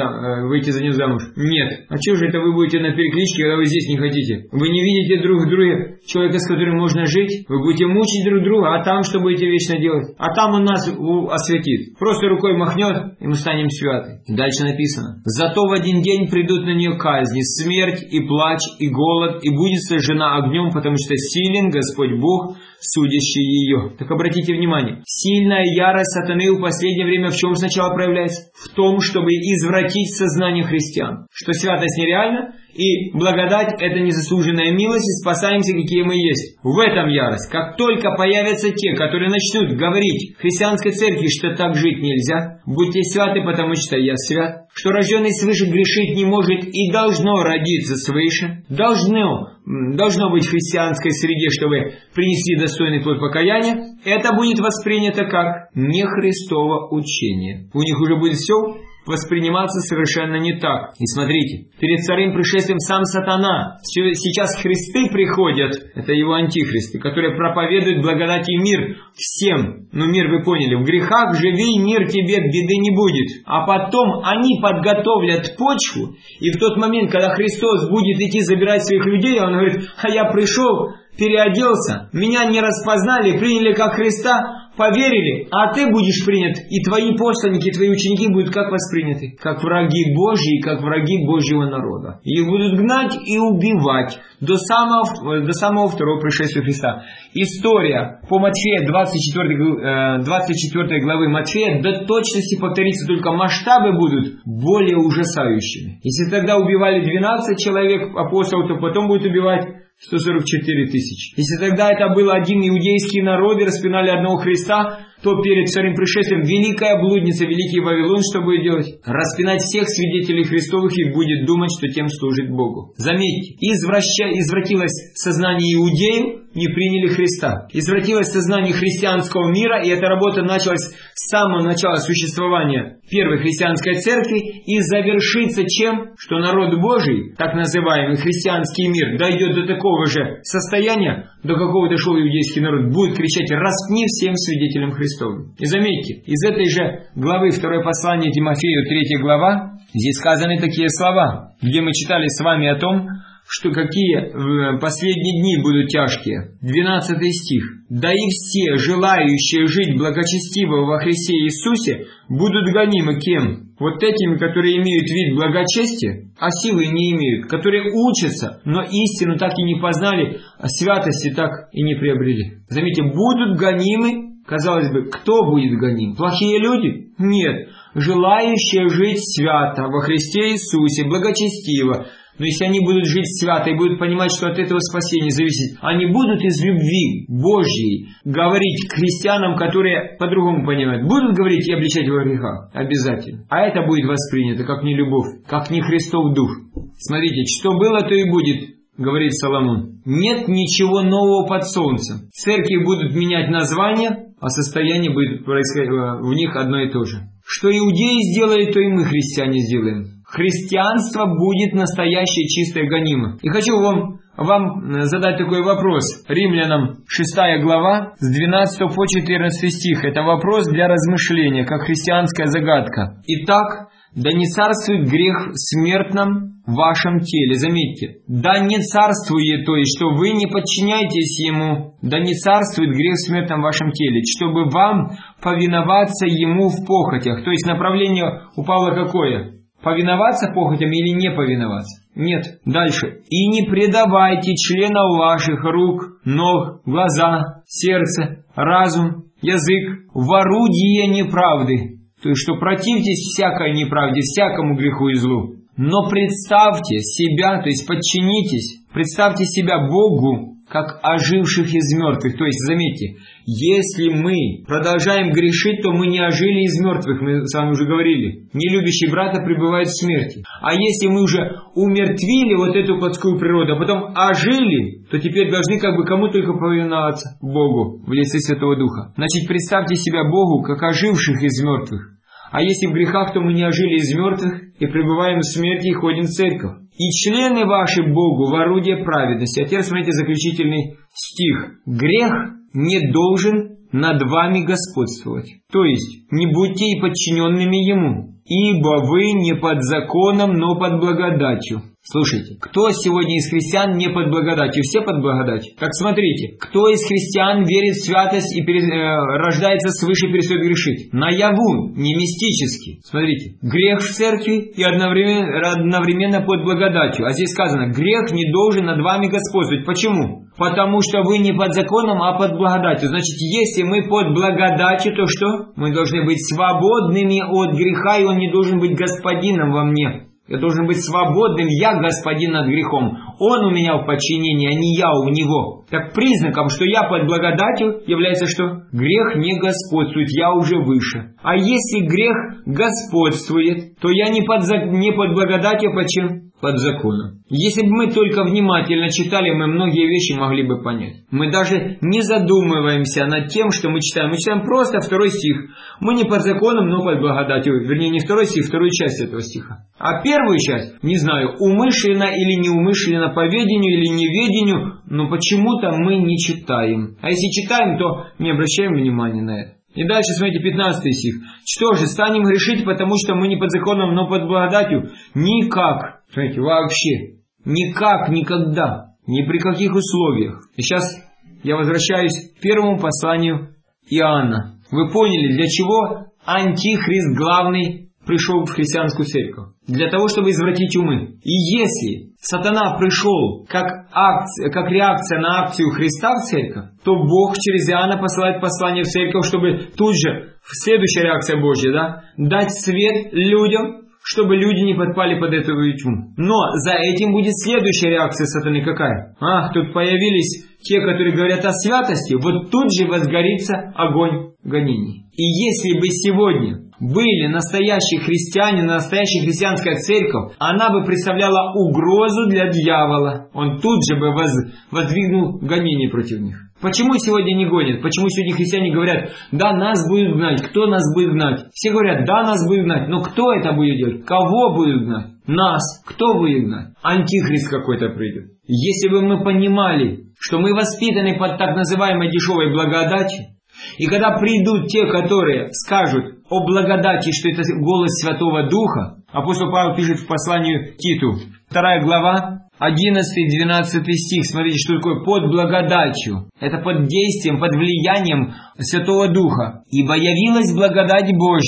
замуж? Нет. А чего же это вы будете на перекличке, когда вы здесь не хотите? Вы не видите друг в друге человека, с которым можно жить? Вы будете мучить друг друга, а там что будете вечно делать? А там он нас осветит. Просто рукой махнет, и мы станем святы. И дальше написано: «Зато в один день придут на нее казни, смерть и плач, и голод, и будет сожжена огнем, потому что силен Господь Бог, судящий ее». Так обратите внимание, сильная ярость сатаны в последнее время в чем сначала проявляется? В том, чтобы извратить сознание христиан. Что святость нереальна, и благодать – это незаслуженная милость, и спасаемся, какие мы есть. В этом ярость. Как только появятся те, которые начнут говорить христианской церкви, что так жить нельзя, будьте святы, потому что я свят, что рожденный свыше грешить не может и должно родиться свыше, должно быть в христианской среде, чтобы принести достойный плод покаяния, это будет воспринято как не Христово учение. У них уже будет все восприниматься совершенно не так. И смотрите, перед вторым пришествием сам сатана, сейчас Христы приходят, это его антихристы, которые проповедуют благодать и мир всем. Ну мир вы поняли, в грехах живи, мир тебе, беды не будет. А потом они подготовят почву, и в тот момент, когда Христос будет идти забирать своих людей, он говорит: а я пришел, переоделся, меня не распознали, приняли как Христа, поверили, а ты будешь принят, и твои посланники, твои ученики будут как восприняты? Как враги Божьи, как враги Божьего народа. Их будут гнать и убивать до самого второго пришествия Христа. История по Матфея, 24 главы Матфея, до точности повторится, только масштабы будут более ужасающими. Если тогда убивали 12 человек апостолов, то потом будут убивать 144 тысячи. Если тогда это был один иудейский народ и распинали одного Христа, то перед вторым пришествием великая блудница, великий Вавилон, что будет делать? Распинать всех свидетелей Христовых и будет думать, что тем служит Богу. Заметьте, извратилось сознание иудеев, не приняли Христа. Извратилось сознание христианского мира, и эта работа началась с самого начала существования первой христианской церкви и завершится чем? Что народ Божий, так называемый христианский мир, дойдет до такого же состояния, до какого дошел иудейский народ, будет кричать: распни всем свидетелям Христовым. И заметьте, из этой же главы 2 послания Тимофею, 3 глава, здесь сказаны такие слова, где мы читали с вами о том, что какие последние дни будут тяжкие. 12 стих. «Да и все, желающие жить благочестиво во Христе Иисусе, будут гонимы кем? Вот этими, которые имеют вид благочестия, а силы не имеют, которые учатся, но истину так и не познали, а святости так и не приобрели». Заметьте, будут гонимы. Казалось бы, кто будет гоним? Плохие люди? Нет. Желающие жить свято во Христе Иисусе, благочестиво, Но если они будут жить свято и будут понимать, что от этого спасения зависит, они будут из любви Божьей говорить к христианам, которые по-другому понимают. Будут говорить и обличать во грехах? Обязательно. А это будет воспринято как не любовь, как не Христов дух. Смотрите, что было, то и будет, говорит Соломон. Нет ничего нового под солнцем. Церкви будут менять названия, а состояние будет происходить в них одно и то же. Что иудеи сделали, то и мы, христиане, сделаем. Христианство будет настоящее чистое гонимо. И хочу вам задать такой вопрос. Римлянам 6 глава, с 12 по 14 стих. Это вопрос для размышления, как христианская загадка. Итак, да не царствует грех в смертном вашем теле. Заметьте, да не царствует, то есть, что вы не подчиняетесь ему. Да не царствует грех в смертном вашем теле, чтобы вам повиноваться ему в похотях. То есть, направление у Павла какое? Повиноваться похотям или не повиноваться? Нет. Дальше. И не предавайте членов ваших рук, ног, глаза, сердце, разум, язык в орудие неправды. То есть, что противьтесь всякой неправде, всякому греху и злу. Но представьте себя, то есть подчинитесь, представьте себя Богу, как оживших из мертвых. То есть, заметьте, если мы продолжаем грешить, то мы не ожили из мертвых, мы с вами уже говорили. Нелюбящий брата пребывает в смерти. А если мы уже умертвили вот эту плотскую природу, а потом ожили, то теперь должны как бы кому только повиноваться? Богу, в лице Святого Духа. Значит, представьте себя Богу, как оживших из мертвых. А если в грехах, то мы не ожили из мертвых и пребываем в смерти и ходим в церковь. И члены ваши Богу в орудие праведности. А теперь смотрите заключительный стих. Грех не должен над вами господствовать. То есть, не будьте и подчиненными ему. Ибо вы не под законом, но под благодатью. Слушайте, кто сегодня из христиан не под благодатью? Все под благодатью? Так смотрите, кто из христиан верит в святость и рождается свыше, перестает грешить? Наяву, не мистически. Смотрите, грех в церкви и одновременно под благодатью. А здесь сказано, грех не должен над вами господствовать. Почему? Потому что вы не под законом, а под благодатью. Значит, если мы под благодатью, то что? Мы должны быть свободными от греха, и он не должен быть господином во мне. Я должен быть свободным, я господин над грехом. Он у меня в подчинении, а не я у него. Так признаком, что я под благодатью, является что? Грех не господствует, я уже выше. А если грех господствует, то я не под благодатью, почему? Под законом. Если бы мы только внимательно читали, мы многие вещи могли бы понять. Мы даже не задумываемся над тем, что мы читаем. Мы читаем просто второй стих. Мы не под законом, но под благодатью. Вернее, не второй стих, вторую часть этого стиха. А первую часть, не знаю, умышленно или неумышленно, по ведению или неведению, но почему-то мы не читаем. А если читаем, то не обращаем внимания на это. И дальше, смотрите, 15 стих. Что же, станем грешить, потому что мы не под законом, но под благодатью? Никак. Смотрите, вообще. Никак, никогда. Ни при каких условиях. И сейчас я возвращаюсь к первому посланию Иоанна. Вы поняли, для чего антихрист главный пришел в христианскую церковь? Для того, чтобы извратить умы. И если сатана пришел как реакция на акцию Христа в церковь, то Бог через Иоанна посылает послание в церковь, чтобы тут же, следующая реакция Божья, дать свет людям, чтобы люди не подпали под эту тьму. Но за этим будет следующая реакция сатаны какая? Тут появились те, которые говорят о святости, вот тут же возгорится огонь гонений. И если бы сегодня были настоящие христиане, настоящая христианская церковь, она бы представляла угрозу для дьявола. Он тут же бы воздвигнул гонение против них. Почему сегодня не гонят? Почему сегодня христиане говорят, да, нас будет гнать, кто нас будет гнать? Все говорят, да, нас будет гнать, но кто это будет делать? Кого будет гнать? Нас. Кто будет гнать? Антихрист какой-то придет. Если бы мы понимали, что мы воспитаны под так называемой дешевой благодатью, и когда придут те, которые скажут о благодати, что это голос Святого Духа, апостол Павел пишет в посланию Титу, 2 глава, 11-12 стих, смотрите, что такое под благодатью. Это под действием, под влиянием Святого Духа. «Ибо явилась благодать Божья,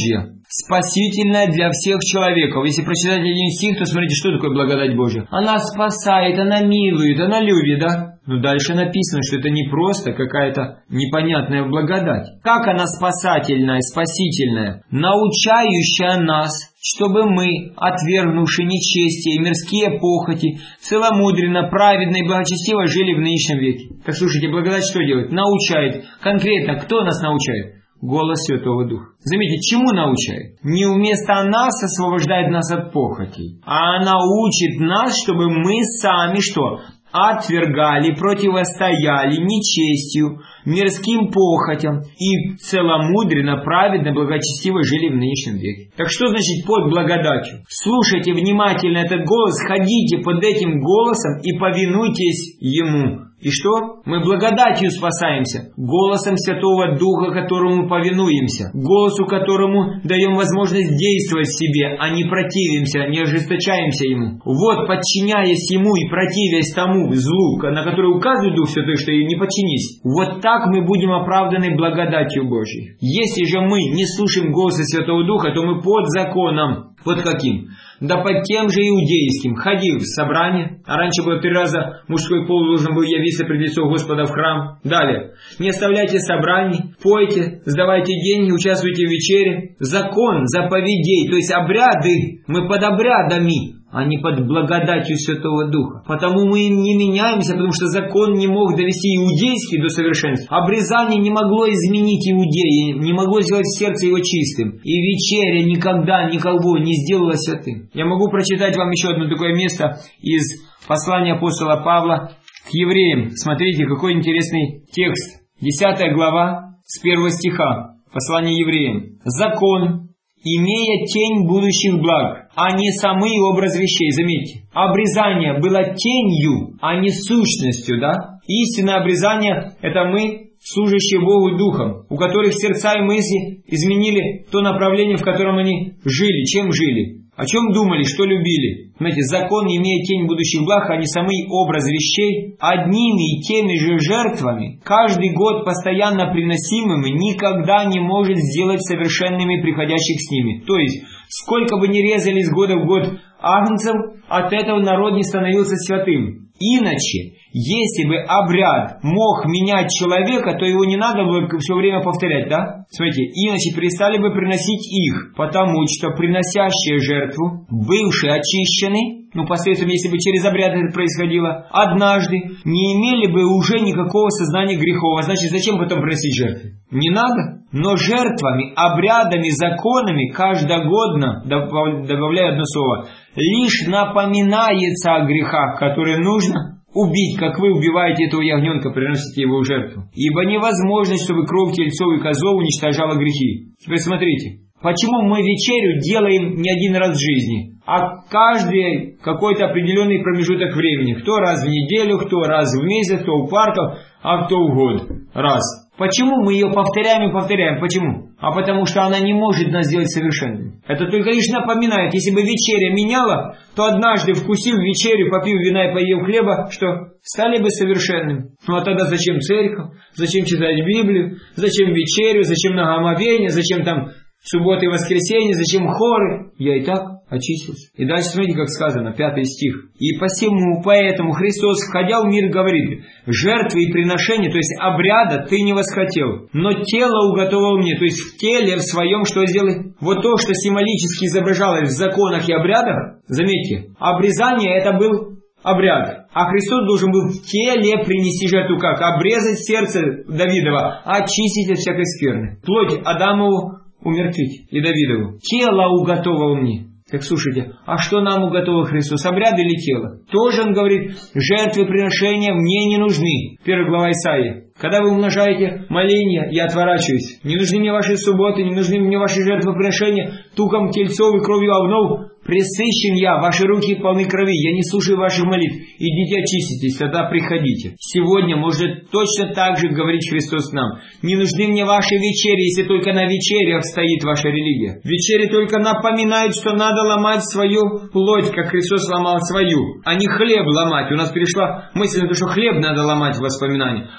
спасительная для всех человеков. Если прочитать один стих, то смотрите, что такое благодать Божья. Она спасает, она милует, она любит, да? Но дальше написано, что это не просто какая-то непонятная благодать. Как она спасательная, спасительная? Научающая нас, чтобы мы, отвергнувши нечестие и мирские похоти, целомудренно, праведно и благочестиво жили в нынешнем веке. Так слушайте, благодать что делает? Научает. Конкретно, кто нас научает? Голос Святого Духа. Заметьте, чему научает? Не вместо нас освобождает нас от похотей, а она учит нас, чтобы мы сами что? Отвергали, противостояли нечестию, мирским похотям и целомудренно, праведно, благочестиво жили в нынешнем веке. Так что значит под благодатью? Слушайте внимательно этот голос, ходите под этим голосом и повинуйтесь ему. И что? Мы благодатью спасаемся, голосом Святого Духа, которому повинуемся, голосу, которому даем возможность действовать в себе, а не противимся, не ожесточаемся ему. Вот, подчиняясь ему и противясь тому злу, на который указывает Дух Святой, что и не подчинись, вот так мы будем оправданы благодатью Божьей. Если же мы не слушаем голоса Святого Духа, то мы под законом. Вот каким? Да под тем же иудейским. Ходил в собрание, а раньше было 3 раза мужской пол должен был явиться пред лицо Господа в храм. Далее. Не оставляйте собраний, пойте, сдавайте деньги, участвуйте в вечере. Закон заповедей, то есть обряды, мы под обрядами, а не под благодатью Святого Духа. Потому мы им не меняемся, потому что закон не мог довести иудейский до совершенства. Обрезание не могло изменить иудея, не могло сделать сердце его чистым. И вечеря никогда никого не сделала святым. Я могу прочитать вам еще одно такое место из послания апостола Павла к евреям. Смотрите, какой интересный текст. 10 глава с 1 стиха. Послание евреям. Закон, имея тень будущих благ, а не самый образ вещей. Заметьте, обрезание было тенью, а не сущностью, да? Истинное обрезание – это мы, служащие Богу Духом, у которых сердца и мысли изменили то направление, в котором они жили. Чем жили? О чем думали, что любили? Знаете, закон, имея тень будущих благ, а не самый образ вещей, одними и теми же жертвами, каждый год постоянно приносимыми, никогда не может сделать совершенными приходящих с ними. То есть, сколько бы ни резали с года в год агнцев, от этого народ не становился святым. Иначе, если бы обряд мог менять человека, то его не надо было все время повторять, да? Смотрите, иначе перестали бы приносить их, потому что приносящие жертву, бывшие очищены, посредством, если бы через обряд это происходило, однажды не имели бы уже никакого сознания грехов. Значит, зачем потом приносить жертвы? Не надо. Но жертвами, обрядами, законами каждогодно, добавляю одно слово, лишь напоминается о грехах, которые нужно убить, как вы убиваете этого ягненка, приносите его в жертву. Ибо невозможно, чтобы кровь тельцов и козлов уничтожала грехи. Теперь смотрите, почему мы вечерю делаем не один раз в жизни, а каждый какой-то определенный промежуток времени. Кто раз в неделю, кто раз в месяц, кто в парках, а кто в год. Раз. Почему мы ее повторяем и повторяем? Почему? А потому что она не может нас сделать совершенными. Это только лишь напоминает. Если бы вечеря меняла, то однажды, вкусив вечерю, попив вина и поев хлеба, что? Стали бы совершенными. А тогда зачем церковь? Зачем читать Библию? Зачем вечерю? Зачем нагомовение? Зачем там субботы и воскресенье? Зачем хоры? Я и так очистился. И дальше смотрите, как сказано, 5 стих. И поэтому Христос, входя в мир, говорит, жертвы и приношения, то есть обряда, ты не восхотел, но тело уготовал мне, то есть в теле в своем что сделай? Вот то, что символически изображалось в законах и обрядах, заметьте, обрезание это был обряд, а Христос должен был в теле принести жертву как? Обрезать сердце Давидова, очистить от всякой скверны, плоть Адамову умертвить и Давидову. Тело уготовал мне. Так слушайте, а что нам уготовил Христос? Обряд или тело? Тоже он говорит, жертвы приношения мне не нужны. 1 глава Исаии. Когда вы умножаете моления, я отворачиваюсь. Не нужны мне ваши субботы, не нужны мне ваши жертвоприношения, туком тельцов и кровью овнов. Пресыщен я, ваши руки полны крови, я не слушаю ваших молитв. Идите очиститесь, тогда приходите. Сегодня может точно так же говорить Христос нам. Не нужны мне ваши вечери, если только на вечерях стоит ваша религия. Вечери только напоминают, что надо ломать свою плоть, как Христос ломал свою, а не хлеб ломать. У нас перешла мысль на то, что хлеб надо ломать в воспоминании. А хлеб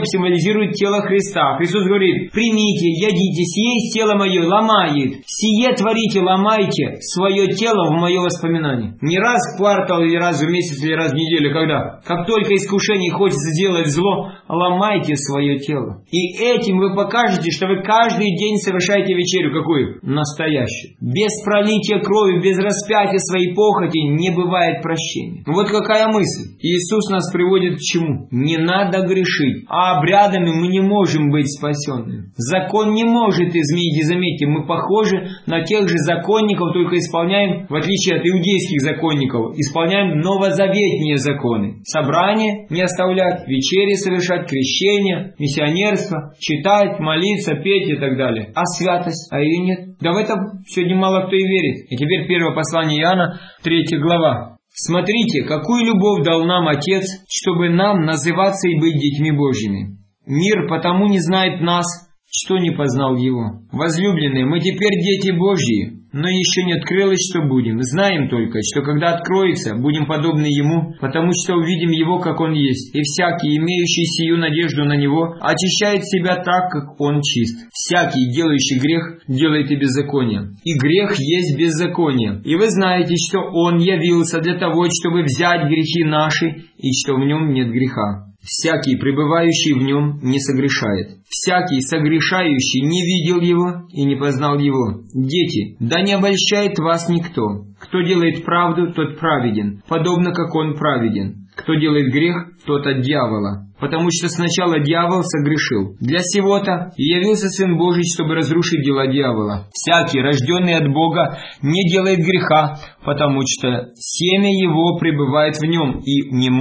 символизирует тело Христа. Христос говорит: примите, ядите, сие есть тело мое, ломает. Сие творите, ломайте свое тело в мое воспоминание. Не раз в квартал, или раз в месяц, или раз в неделю, когда. Как только искушение хочется сделать зло, ломайте свое тело. И этим вы покажете, что вы каждый день совершаете вечерю. Какую? Настоящую. Без пролития крови, без распятия своей похоти не бывает прощения. Вот какая мысль. Иисус нас приводит к чему? Не надо грешить. А обрядами мы не можем быть спасенными. Закон не может изменить. И заметьте, мы похожи на тех же законников, только исполняем, в отличие от иудейских законников, исполняем новозаветные законы. Собрание не оставлять, вечери совершать, крещение, миссионерство, читать, молиться, петь и так далее. А святость? А ее нет. Да в это сегодня мало кто и верит. И теперь первое послание Иоанна, 3 глава. «Смотрите, какую любовь дал нам Отец, чтобы нам называться и быть детьми Божьими. Мир потому не знает нас, что не познал Его. Возлюбленные, мы теперь дети Божьи, но еще не открылось, что будем. Знаем только, что когда откроется, будем подобны Ему, потому что увидим Его, как Он есть. И всякий, имеющий сию надежду на Него, очищает себя так, как Он чист. Всякий, делающий грех, делает и беззаконие. И грех есть беззаконие. И вы знаете, что Он явился для того, чтобы взять грехи наши, и что в Нем нет греха. Всякий, пребывающий в Нем, не согрешает. Всякий, согрешающий, не видел Его и не познал Его. Дети, да не обольщает вас никто. Кто делает правду, тот праведен, подобно как Он праведен. Кто делает грех, тот от дьявола. Потому что сначала дьявол согрешил. Для сего-то и явился Сын Божий, чтобы разрушить дела дьявола. Всякий, рожденный от Бога, не делает греха, потому что семя его пребывает в нем, и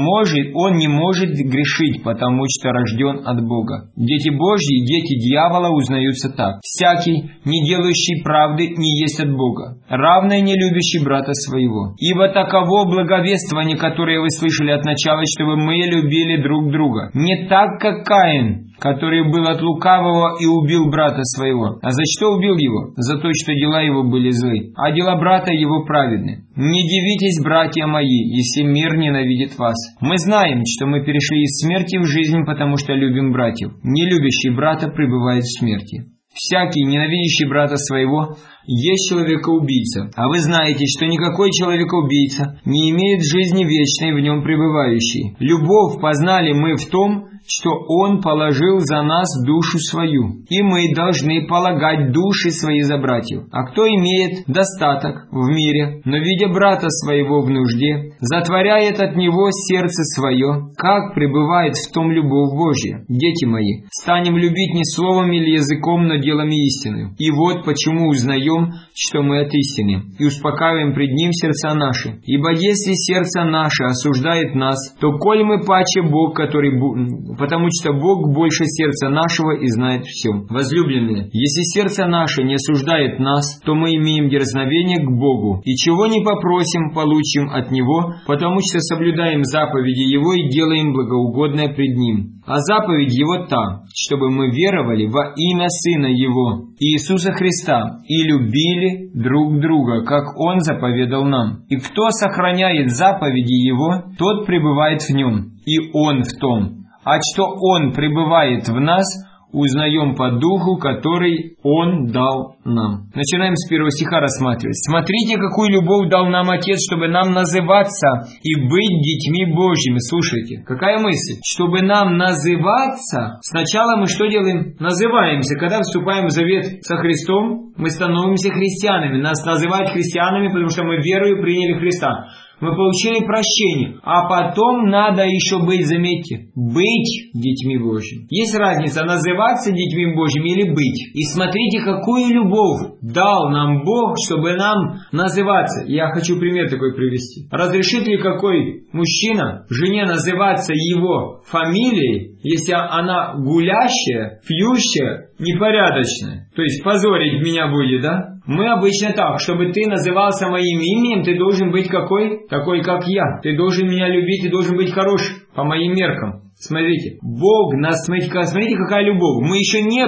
он не может грешить, потому что рожден от Бога. Дети Божьи и дети дьявола узнаются так. Всякий, не делающий правды, не есть от Бога, равно и не любящий брата своего. Ибо таково благовествование, которое вы слышали от начала, чтобы мы любили друг друга. Не так, как Каин, который был от лукавого и убил брата своего. А за что убил его? За то, что дела его были злы, а дела брата его праведны. Не дивитесь, братья мои, если мир ненавидит вас. Мы знаем, что мы перешли из смерти в жизнь, потому что любим братьев. Не любящий брата пребывает в смерти. Всякий, ненавидящий брата своего, есть человекоубийца. А вы знаете, что никакой человекоубийца не имеет жизни вечной в нем пребывающей. Любовь познали мы в том, что Он положил за нас душу свою, и мы должны полагать души свои за братьев. А кто имеет достаток в мире, но видя брата своего в нужде, затворяет от него сердце свое, как пребывает в том любовь Божья? Дети мои, станем любить не словом или языком, но делами истины. И вот почему узнаем, что мы от истины, и успокаиваем пред Ним сердца наши. Ибо если сердце наше осуждает нас, то коль мы паче Бог, потому что Бог больше сердца нашего и знает все. Возлюбленные, если сердце наше не осуждает нас, то мы имеем дерзновение к Богу, и чего не попросим, получим от Него, потому что соблюдаем заповеди Его и делаем благоугодное пред Ним. А заповедь Его та, чтобы мы веровали во имя Сына Его, Иисуса Христа, и любили друг друга, как Он заповедал нам. И кто сохраняет заповеди Его, тот пребывает в Нем, и Он в том. А что Он пребывает в нас, узнаем по Духу, который Он дал нам. Начинаем с 1 стиха рассматривать. «Смотрите, какую любовь дал нам Отец, чтобы нам называться и быть детьми Божьими». Слушайте, какая мысль? Чтобы нам называться, сначала мы что делаем? Называемся. Когда вступаем в завет со Христом, мы становимся христианами. Нас называют христианами, потому что мы верою приняли Христа. Мы получили прощение, а потом надо еще быть, заметьте, быть детьми Божьими. Есть разница, называться детьми Божьими или быть. И смотрите, какую любовь дал нам Бог, чтобы нам называться. Я хочу пример такой привести. Разрешит ли какой мужчина жене называться его фамилией, если она гулящая, пьющая, непорядочная? То есть позорить меня будет, да? Мы обычно так, чтобы ты назывался моим именем, ты должен быть какой? Такой, как я. Ты должен меня любить, ты должен быть хорош. по моим меркам. Смотрите, Бог нас, смотрите, какая любовь. Мы еще не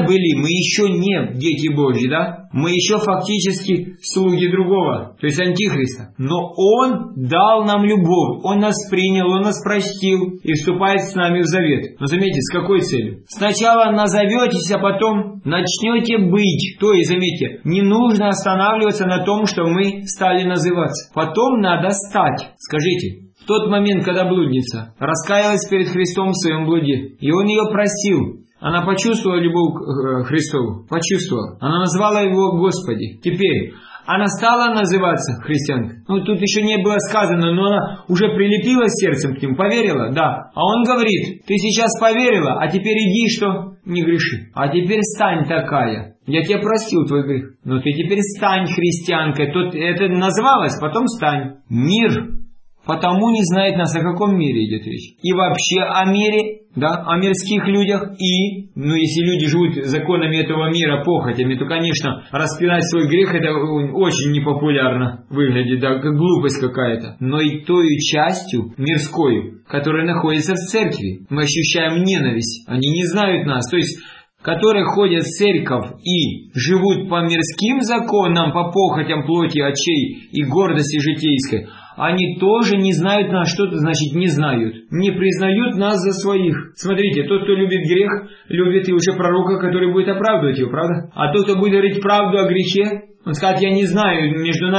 дети Божьи, да? Мы еще фактически слуги другого, то есть антихриста. Но Он дал нам любовь, Он нас принял, Он нас простил и вступает с нами в завет. Но заметьте, с какой целью? Сначала назоветесь, а потом начнете быть. То есть, заметьте, не нужно останавливаться на том, что мы стали называться. Потом надо стать. Скажите. В тот момент, когда блудница раскаялась перед Христом в своем блуде, и Он ее простил, она почувствовала любовь к Христу, почувствовала. Она назвала Его Господи. Теперь, она стала называться христианкой. Тут еще не было сказано, но она уже прилепилась сердцем к Нему, поверила, да. А Он говорит, ты сейчас поверила, а теперь иди, что не греши. А теперь стань такая. Я тебе простил твой грех. Но ты теперь стань христианкой. Тут это называлось, потом стань. Мир потому не знает нас, о каком мире идет речь. И вообще о мире, да, о мирских людях. И, если люди живут законами этого мира, похотями, то, конечно, распинать свой грех, это очень непопулярно выглядит, да, как глупость какая-то. Но и той частью мирской, которая находится в церкви, мы ощущаем ненависть. Они не знают нас, то есть которые ходят в церковь и живут по мирским законам, по похотям плоти, очей и гордости житейской, они тоже не знают нас. Что это значит не знают? Не признают нас за своих. Смотрите, тот, кто любит грех, любит и уже пророка, который будет оправдывать его, правда? А тот, кто будет говорить правду о грехе, он скажет, я не знаю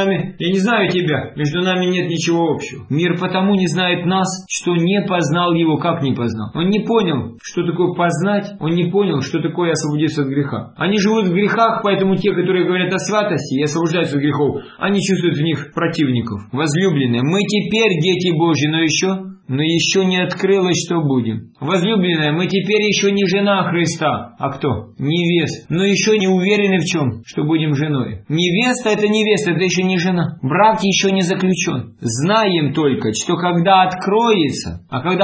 тебя, между нами нет ничего общего. Мир потому не знает нас, что не познал его. Как не познал? Он не понял, что такое познать, он не понял, что такое освободиться от греха. Они живут в грехах, поэтому те, которые говорят о святости и освобождаются от грехов, они чувствуют в них противников. Возлюбленные, мы теперь дети Божьи, но еще не открылось, что будем. Возлюбленная, мы теперь еще не жена Христа. А кто? Невеста. Но еще не уверены в чем? Что будем женой. Невеста это еще не жена. Брак еще не заключен. Знаем только, что когда откроется,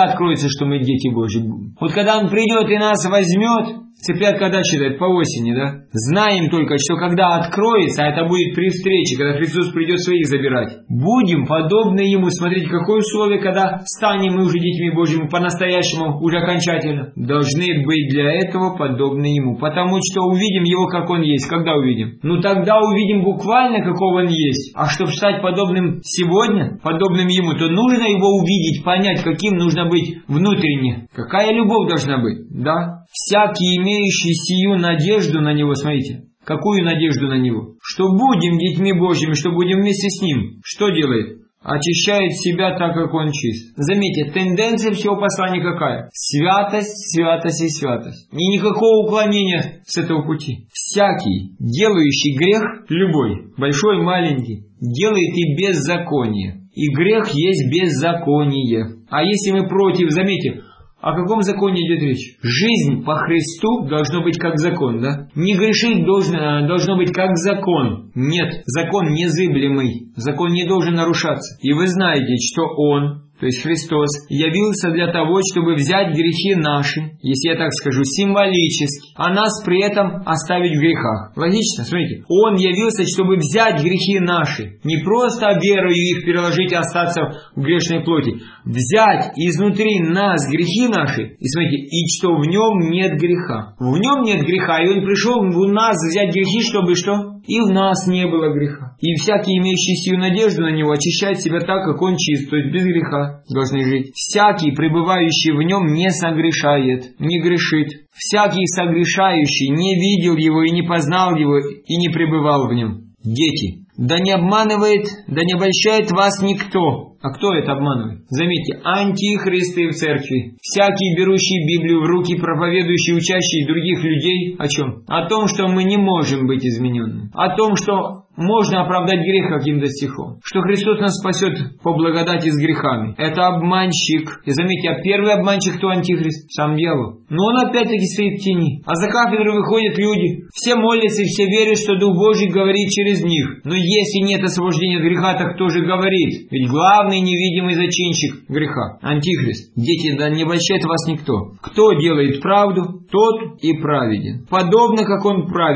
что мы дети Божьи будем. Вот когда Он придет и нас возьмет, цыплят когда считают? По осени, да? Знаем только, что когда откроется, а это будет при встрече, когда Христос придет своих забирать, будем подобны Ему. Смотрите, какое условие, когда станем мы уже детьми Божьими по-настоящему, уже окончательно. Должны быть для этого подобны Ему. Потому что увидим Его, как Он есть. Когда увидим? Тогда увидим буквально, какого Он есть. А чтобы стать подобным сегодня, подобным Ему, то нужно Его увидеть, понять, каким нужно быть внутренне. Какая любовь должна быть, да? Всякий, имеющий сию надежду на Него, смотрите, какую надежду на Него? Что будем детьми Божьими, что будем вместе с Ним. Что делает? Очищает себя так, как Он чист. Заметьте, тенденция всего послания какая? Святость, святость и святость. И никакого уклонения с этого пути. Всякий, делающий грех, любой, большой, маленький, делает и беззаконие. И грех есть беззаконие. А если мы против, заметьте, о каком законе идет речь? Жизнь по Христу должно быть как закон, да? Не грешить должно быть как закон. Нет, закон незыблемый. Закон не должен нарушаться. И вы знаете, что Он, то есть Христос, явился для того, чтобы взять грехи наши, если я так скажу, символически, а нас при этом оставить в грехах. Логично? Смотрите, Он явился, чтобы взять грехи наши, не просто верою их переложить и остаться в грешной плоти, взять изнутри нас грехи наши, и смотрите, и что в Нем нет греха. В Нем нет греха, и Он пришел в нас взять грехи, чтобы что? И в нас не было греха. И всякий, имеющий сию надежду на Него, очищает себя так, как Он чист, то есть без греха должны жить. Всякий, пребывающий в Нем, не согрешает, не грешит. Всякий согрешающий не видел Его и не познал Его и не пребывал в Нем. Дети, да не обманывает, да не обольщает вас никто. А кто это обманывает? Заметьте, антихристы в церкви. Всякий, берущий Библию в руки, проповедующий, учащий других людей. О чем? О том, что мы не можем быть измененными. О том, что можно оправдать грех каким-то стихом. Что Христос нас спасет по благодати с грехами. Это обманщик. И заметьте, а первый обманщик кто антихрист? Сам дьявол. Но он опять-таки стоит в тени. А за кафедру выходят люди. Все молятся и все верят, что Дух Божий говорит через них. Но если нет освобождения от греха, так кто же говорит? Ведь главный невидимый зачинщик греха. Антихрист. Дети, да не обольщает вас никто. Кто делает правду, тот и праведен. Подобно, как он праведен.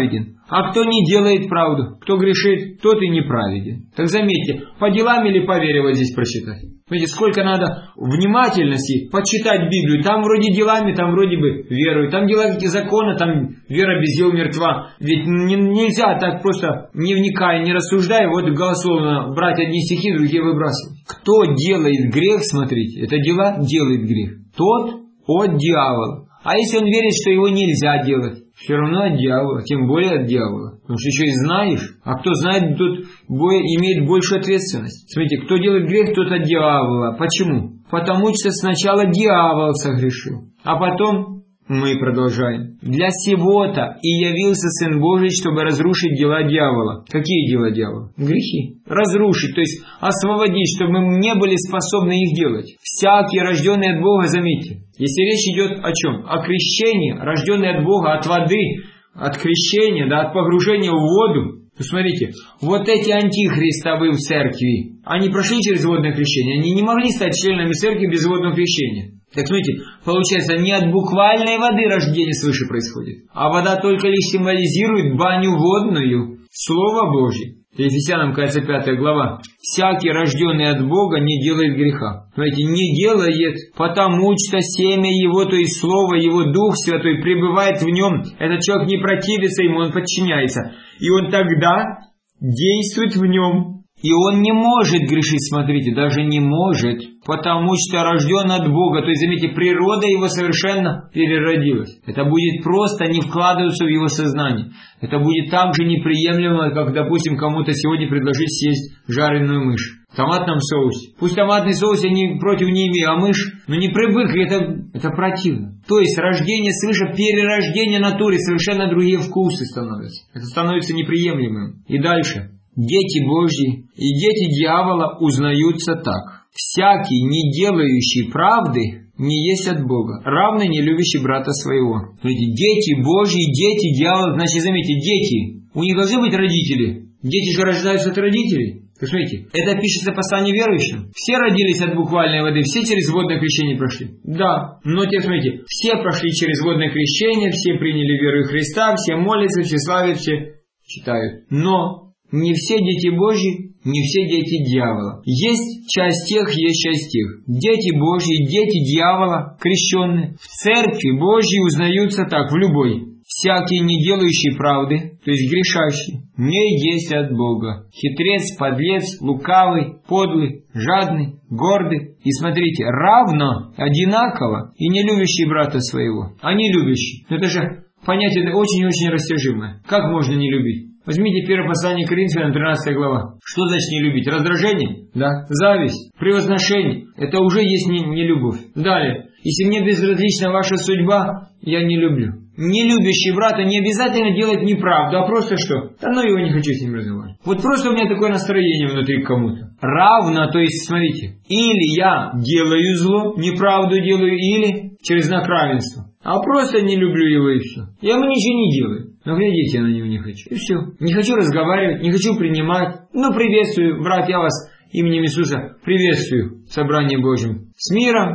А кто не делает правду, кто грешит, тот и неправеден. Так заметьте, по делам или по вере вот здесь прочитать. Смотрите, сколько надо внимательности почитать Библию. Там вроде делами, там вроде бы верой. Там дела какие законы, там вера без дел мертва. Ведь нельзя так просто, не вникая, не рассуждая, вот голословно брать одни стихи, другие выбрасывать. Кто делает грех, смотрите, это дела делает грех. Тот от дьявола. А если он верит, что его нельзя делать, все равно от дьявола, тем более от дьявола. Потому что еще и знаешь, а кто знает, тот имеет большую ответственность. Смотрите, кто делает грех, тот от дьявола. Почему? Потому что сначала дьявол согрешил, а потом мы продолжаем. Для сего-то и явился Сын Божий, чтобы разрушить дела дьявола. Какие дела дьявола? Грехи. Разрушить, то есть освободить, чтобы мы не были способны их делать. Всякий, рожденный от Бога, заметьте, если речь идет о чем? О крещении, рожденный от Бога, от воды, от крещения, да, от погружения в воду. То смотрите, вот эти антихристовы в церкви, они прошли через водное крещение, они не могли стать членами церкви без водного крещения. Так смотрите, получается, не от буквальной воды рождение свыше происходит, а вода только лишь символизирует баню водную, Слово Божье. Ефесянам, кажется, 5 глава. Всякий, рожденный от Бога, не делает греха. Смотрите, не делает, потому что семя его, то есть Слово, его Дух Святой, пребывает в нем. Этот человек не противится ему, он подчиняется. И он тогда действует в нем. И он не может грешить, смотрите, даже не может, потому что рожден от Бога. То есть, заметьте, природа его совершенно переродилась. Это будет просто не вкладываться в его сознание. Это будет так же неприемлемо, как, допустим, кому-то сегодня предложить съесть жареную мышь в томатном соусе. Пусть томатный соус я против не имею, а мышь, но не привык, это противно. То есть, рождение свыше, перерождение натуры, совершенно другие вкусы становятся. Это становится неприемлемым. И дальше. Дети Божьи и дети дьявола узнаются так. Всякий, не делающий правды, не есть от Бога, равно не любящий брата своего. Смотрите, дети Божьи, дети дьявола, значит, заметьте, дети. У них должны быть родители. Дети же рождаются от родителей. Смотрите, это пишется послание верующим. Все родились от буквальной воды, все через водное крещение прошли. Да, но теперь смотрите, все прошли через водное крещение, все приняли веру Христа, все молятся, все славят, все читают. Но не все дети Божьи, не все дети дьявола. Есть часть тех, есть часть тех. Дети Божьи, дети дьявола, крещенные, в церкви Божьей узнаются так, в любой. Всякий, не делающий правды, то есть грешащий, не есть от Бога. Хитрец, подлец, лукавый, подлый, жадный, гордый. И смотрите, равно, одинаково, и не любящий брата своего, а не любящий. Это же понятие очень-очень растяжимое. Как можно не любить? Возьмите первое послание Коринфянам, 13 глава. Что значит не любить? Раздражение? Да. Зависть? Превозношение? Это уже есть не любовь. Далее. Если мне безразлична ваша судьба, я не люблю. Не любящий брата не обязательно делать неправду, а просто что? Да ну его не хочу с ним разговаривать. Вот просто у меня такое настроение внутри к кому-то. Равно, то есть смотрите, или я делаю зло, неправду делаю, или через знак равенства. А просто не люблю его и все. Я ему ничего не делаю. Но глядеть я на него не хочу. И все. Не хочу разговаривать, не хочу принимать. Ну, приветствую, брат, я вас именем Иисуса приветствую в собрании Божьем. С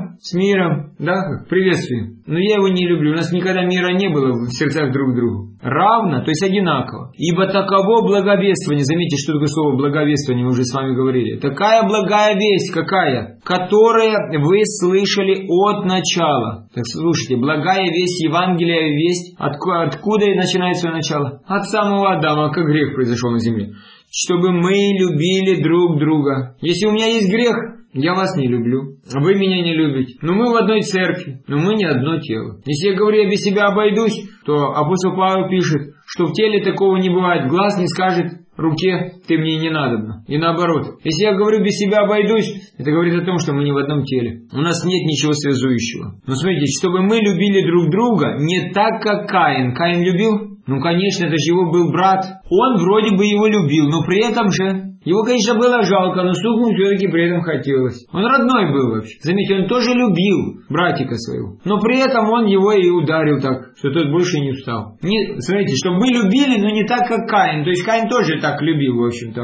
миром, да, приветствую. Но я его не люблю. У нас никогда мира не было в сердцах друг к другу. Равно, то есть одинаково. Ибо таково благовествование. Заметьте, что такое слово благовествование, мы уже с вами говорили. Такая благая весть, какая? Которая вы слышали от начала. Так слушайте, благая весть, Евангелие, весть. Откуда начинается начало? От самого Адама, как грех произошел на земле. Чтобы мы любили друг друга. Если у меня есть грех, я вас не люблю, вы меня не любите. Но мы в одной церкви, но мы не одно тело. Если я говорю, я без себя обойдусь, то апостол Павел пишет, что в теле такого не бывает. Глаз не скажет руке, ты мне не надобна. И наоборот. Если я говорю, без себя обойдусь, это говорит о том, что мы не в одном теле. У нас нет ничего связующего. Но смотрите, чтобы мы любили друг друга не так, как Каин. Каин любил? Ну, конечно, это же его был брат. Он вроде бы его любил, но при этом же... Его, конечно, было жалко, но стукнуть все-таки при этом хотелось. Он родной был вообще. Заметьте, он тоже любил братика своего. Но при этом он его и ударил так, что тот больше не встал. Смотрите, чтобы мы любили, но не так, как Каин. То есть Каин тоже так любил, в общем-то.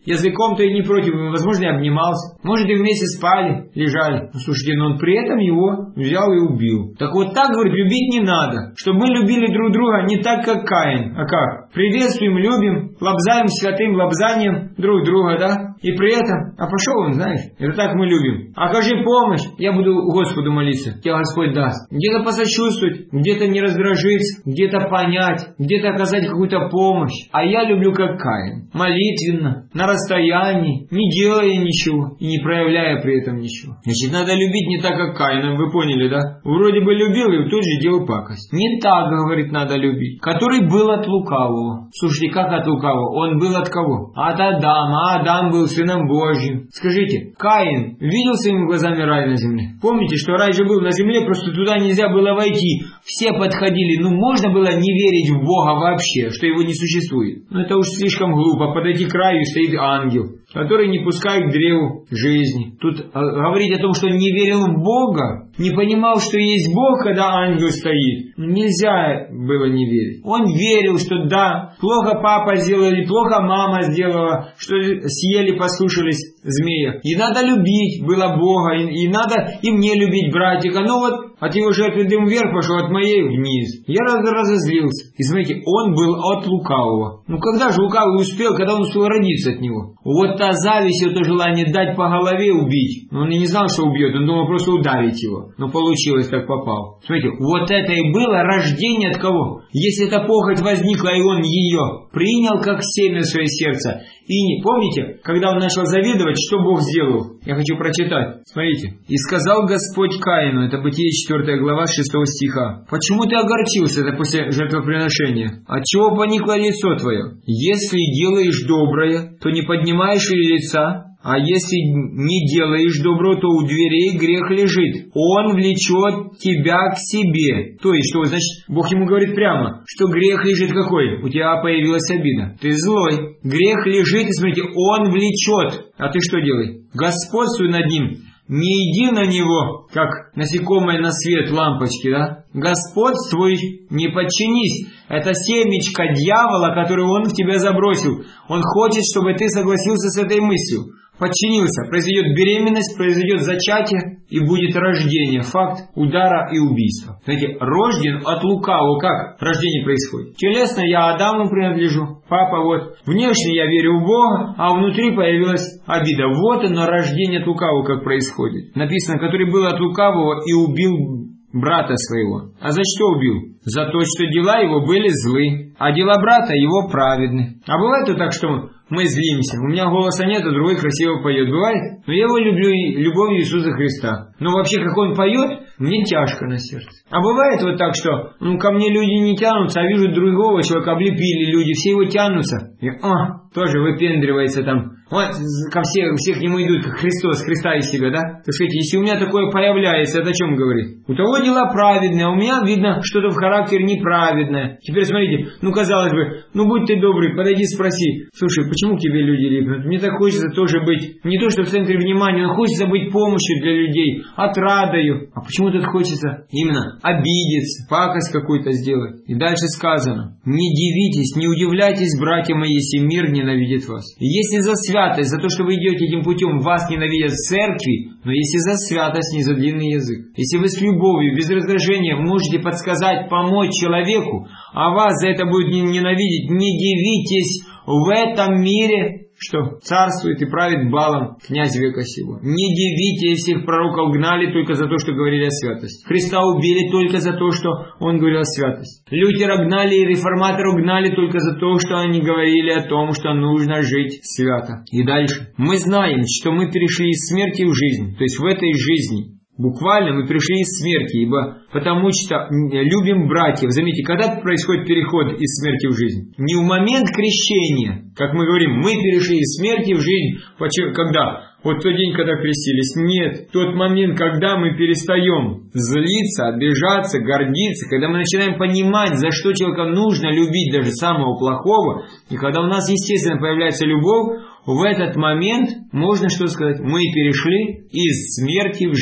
языком-то и не против, возможно, и обнимался. Может, и вместе спали, лежали. Ну, слушайте, но он при этом его взял и убил. Так вот так, говорит, любить не надо. Чтобы мы любили друг друга не так, как Каин. А как? Приветствуем, любим, лобзаем святым лобзанием друг друга, да? И при этом, а пошел он, знаешь, это так мы любим. Окажи помощь, я буду Господу молиться, тебе Господь даст. Где-то посочувствовать, где-то не раздражиться, где-то понять, где-то оказать какую-то помощь. А я люблю как Каин, молитвенно, на расстоянии, не делая ничего и не проявляя при этом ничего. Значит, надо любить не так, как Каин, вы поняли, да? Вроде бы любил и тут же делал пакость. Не так, говорит, надо любить. Который был от лукавого. Слушайте, как от лукавого? Он был от кого? От Адама, а Адам был сыном Божьим. Скажите, Каин видел своими глазами рай на земле? Помните, что рай же был на земле, просто туда нельзя было войти. Все подходили, можно было не верить в Бога вообще, что его не существует. Но это уж слишком глупо, подойти к краю и стоит ангел, который не пускает к древу жизни. Тут говорить о том, что он не верил в Бога, не понимал, что есть Бог, когда ангел стоит. Нельзя было не верить. Он верил, что да, плохо папа сделал или плохо мама сделала, что съели, послушались змея. И надо любить было Бога, и надо и мне любить братика. Ну вот, от его жертвы дым вверх пошел, от моей вниз. Я разозлился. И смотрите, он был от лукавого. Когда же лукавый успел, когда он успел родиться от него? Вот та зависть, это желание дать по голове, убить. Он и не знал, что убьет, он думал просто ударить его. Но получилось, так попал. Смотрите, вот это и было рождение от кого? Если эта похоть возникла, и он ее принял как семя в свое сердце. И помните, когда он начал завидовать, что Бог сделал? Я хочу прочитать. Смотрите. «И сказал Господь Каину», это Бытие 4 глава 6 стиха. «Почему ты огорчился, это после жертвоприношения? Отчего поникло лицо твое? Если делаешь доброе, то не поднимаешь ли лица? А если не делаешь добро, то у дверей грех лежит. Он влечет тебя к себе». То есть, что значит, Бог ему говорит прямо, что грех лежит какой? У тебя появилась обида. Ты злой. Грех лежит, и смотрите, он влечет. А ты что делай? Господствуй над ним. Не иди на него, как насекомое на свет лампочки, да? Господствуй, не подчинись. Это семечко дьявола, которое он в тебя забросил. Он хочет, чтобы ты согласился с этой мыслью. Подчинился, произойдет беременность, произойдет зачатие и будет рождение. Факт удара и убийства. Знаете, рожден от лукавого. Как рождение происходит? Телесно я Адаму принадлежу. Папа вот. Внешне я верю в Бога, а внутри появилась обида. Вот оно рождение от лукавого как происходит. Написано, который был от лукавого и убил брата своего. А за что убил? За то, что дела его были злы, а дела брата его праведны. А бывает вот так, что мы злимся. У меня голоса нет, а другой красиво поет. Бывает? Но я его люблю любовью Иисуса Христа. Но вообще, как он поет, мне тяжко на сердце. А бывает вот так, что ко мне люди не тянутся, а вижу другого человека, облепили люди, все его тянутся. И, тоже выпендривается там. Вот ко все к нему идут, как Христос, Христа из себя, да? Так сказать, если у меня такое появляется, это о чем говорит? У того дела праведные, а у меня видно что-то в характере неправедное. Теперь смотрите, казалось бы, будь ты добрый, подойди спроси, слушай, почему к тебе люди липнут? Мне так хочется тоже быть, не то что в центре внимания, но хочется быть помощью для людей, отрадою. А почему тут хочется именно обидеться, пакость какую-то сделать? И дальше сказано, не дивитесь, не удивляйтесь, братья мои, если мир ненавидит вас. И если за святость, за то, что вы идете этим путем, вас ненавидят в церкви, но если за святость, не за длинный язык. Если вы с любовью, без раздражения можете подсказать, помочь человеку, а вас за это будет ненавидеть, не дивитесь, в этом мире что царствует и правит Балам, князь века сего. Не дивитесь, всех пророков гнали только за то, что говорили о святости. Христа убили только за то, что он говорил о святости. Лютера гнали и реформаторов гнали только за то, что они говорили о том, что нужно жить свято. И дальше. Мы знаем, что мы перешли из смерти в жизнь, то есть в этой жизни. Буквально мы пришли из смерти, потому что любим братьев. Заметьте, когда происходит переход из смерти в жизнь? Не в момент крещения, как мы говорим, мы перешли из смерти в жизнь. Когда? Вот тот день, когда крестились. Нет, тот момент, когда мы перестаем злиться, обижаться, гордиться, когда мы начинаем понимать, за что человека нужно любить, даже самого плохого, и когда у нас, естественно, появляется любовь, в этот момент можно что сказать? Мы перешли из смерти в жизнь.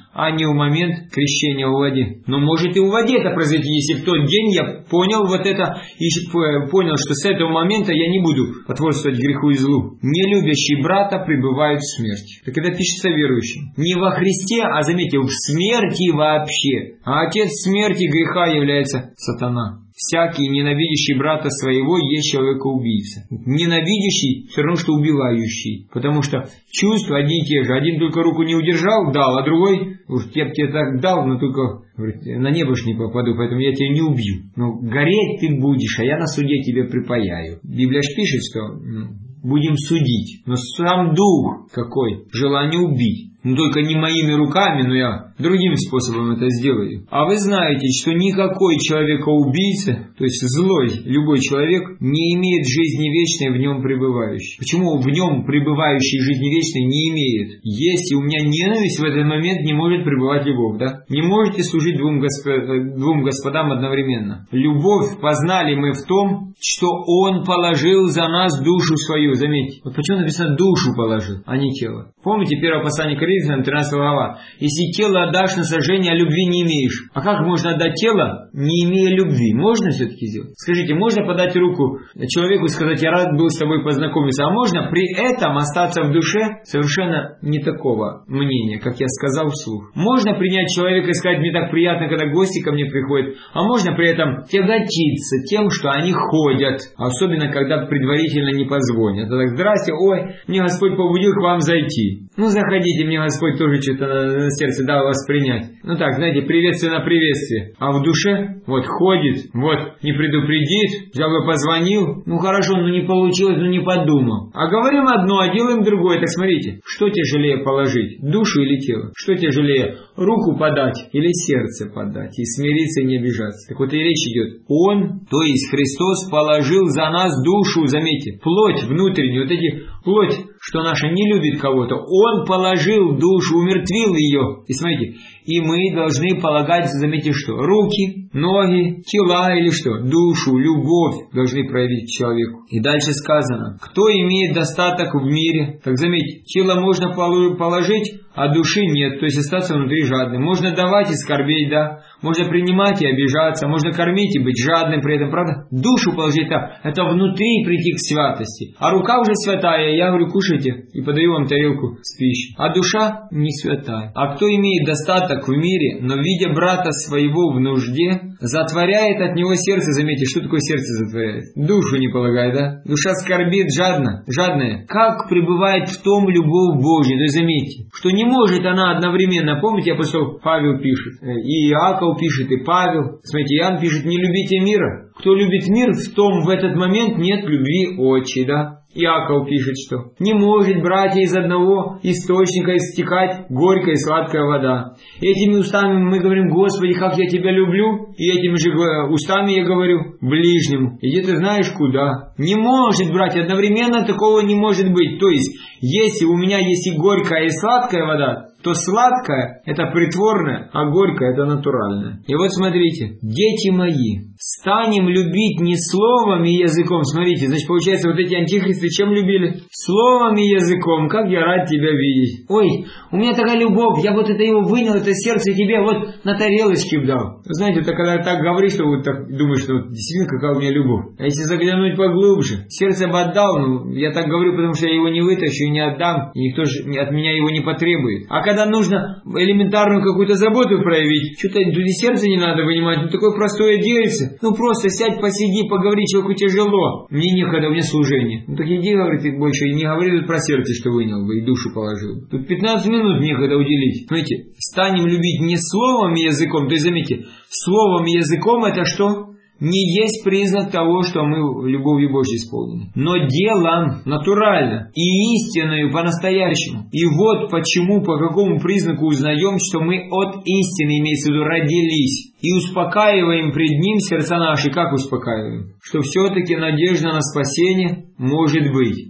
а не в момент крещения в воде. Но может и в воде это произойти, если в тот день я понял вот это, и понял, что с этого момента я не буду потворствовать греху и злу. Не любящие брата пребывают в смерти. Так это пишется верующим. Не во Христе, а заметьте, в смерти вообще. А отец смерти греха является сатана. Всякий ненавидящий брата своего есть человека-убийца. Ненавидящий все равно, что убивающий. Потому что чувства одни и те же. Один только руку не удержал, дал, а другой, уж я бы тебе так дал, но только на небо ж не попаду, поэтому я тебя не убью. Но гореть ты будешь, а я на суде тебя припаяю. Библия ж пишет, что будем судить. Но сам дух какой? Желание убить. Ну только не моими руками, но я другим способом это сделаю. А вы знаете, что никакой человека-убийца, то есть злой любой человек, не имеет жизни вечной в нем пребывающей. Почему в нем пребывающий жизни вечной не имеет? Если у меня ненависть, в этот момент не может пребывать любовь, да? Не можете служить двум господам одновременно. Любовь познали мы в том, что Он положил за нас душу свою. Заметьте, вот почему написано душу положил, а не тело. Помните первое послание Коринфянам, 13 глава? Если тело отдашь на сожжение, а любви не имеешь. А как можно отдать тело, не имея любви? Можно все-таки сделать? Скажите, можно подать руку человеку и сказать, я рад был с тобой познакомиться, а можно при этом остаться в душе совершенно не такого мнения, как я сказал вслух? Можно принять человека и сказать, мне так приятно, когда гости ко мне приходят, а можно при этом тяготиться тем, что они ходят, особенно когда предварительно не позвонят. Это так, здрасте, ой, мне Господь побудил к вам зайти. Ну, заходите, мне Господь тоже что-то на сердце дал вас принять. Ну так, знаете, приветствие на приветствие. А в душе вот ходит, вот не предупредит, взял бы позвонил. Ну хорошо, ну не получилось, ну не подумал. А говорим одно, а делаем другое. Так смотрите, что тяжелее положить, душу или тело? Что тяжелее, руку подать или сердце подать? И смириться и не обижаться. Так вот и речь идет. Он, то есть Христос, положил за нас душу, заметьте, плоть внутреннюю, вот эти плоть, что наша не любит кого-то, Он положил душу, умертвил ее. И смотрите, и мы должны полагать, заметьте что, руки, ноги, тела или что, душу, любовь должны проявить к человеку. И дальше сказано, кто имеет достаток в мире, так заметьте, тело можно положить, а души нет, то есть остаться внутри жадным. Можно давать и скорбеть, да, можно принимать и обижаться, можно кормить и быть жадным при этом, правда? Душу положить, это внутри прийти к святости. А рука уже святая, я говорю, кушайте, и подаю вам тарелку с пищей. А душа не святая. А кто имеет достаток в мире, но видя брата своего в нужде, затворяет от него сердце, заметьте, что такое сердце затворяет? Душу не полагает, да? Душа скорбит жадная. Как пребывает в том любовь Божья? То есть заметьте, что не может она одновременно, помните, апостол Павел пишет, и Иаков пишет, и Павел, смотрите, Иоанн пишет, не любите мира. Кто любит мир, в том в этот момент нет любви отчей, да? Иаков пишет, что не может, братья, из одного источника истекать горькая и сладкая вода. Этими устами мы говорим, Господи, как я тебя люблю, и этими же устами я говорю ближнему, иди ты знаешь куда. Не может, братья, одновременно такого не может быть. То есть, если у меня есть и горькая, и сладкая вода, то сладкое – это притворное, а горькое – это натуральное. И вот смотрите, дети мои, станем любить не словом и языком. Смотрите, значит, получается, вот эти антихристы чем любили? Словом и языком. Как я рад тебя видеть. Ой, у меня такая любовь, я вот это его вынял, это сердце тебе вот на тарелочке дал. Знаете, это когда так говоришь, что вот так думаешь, что вот действительно какая у меня любовь. А если заглянуть поглубже, сердце бы отдал, ну, я так говорю, потому что я его не вытащу и не отдам, и никто же от меня его не потребует. А когда нужно элементарную какую-то заботу проявить, что-то тут и сердце не надо вынимать, ну такое простое дельце. Ну просто сядь, посиди, поговори, человеку тяжело. Мне некогда, у меня служение. Ну так иди, говорит, и больше и не говори тут про сердце, что вынял бы и душу положил. Тут 15 минут некогда уделить. Смотрите, станем любить не словом и языком, то есть заметьте, словом и языком это что? Не есть признак того, что мы любовью Божьей исполнены, но делом натурально и истинную по-настоящему. И вот почему, по какому признаку узнаем, что мы от истины, имеется в виду, родились, и успокаиваем пред Ним сердца наши. Как успокаиваем? Что все-таки надежда на спасение может быть.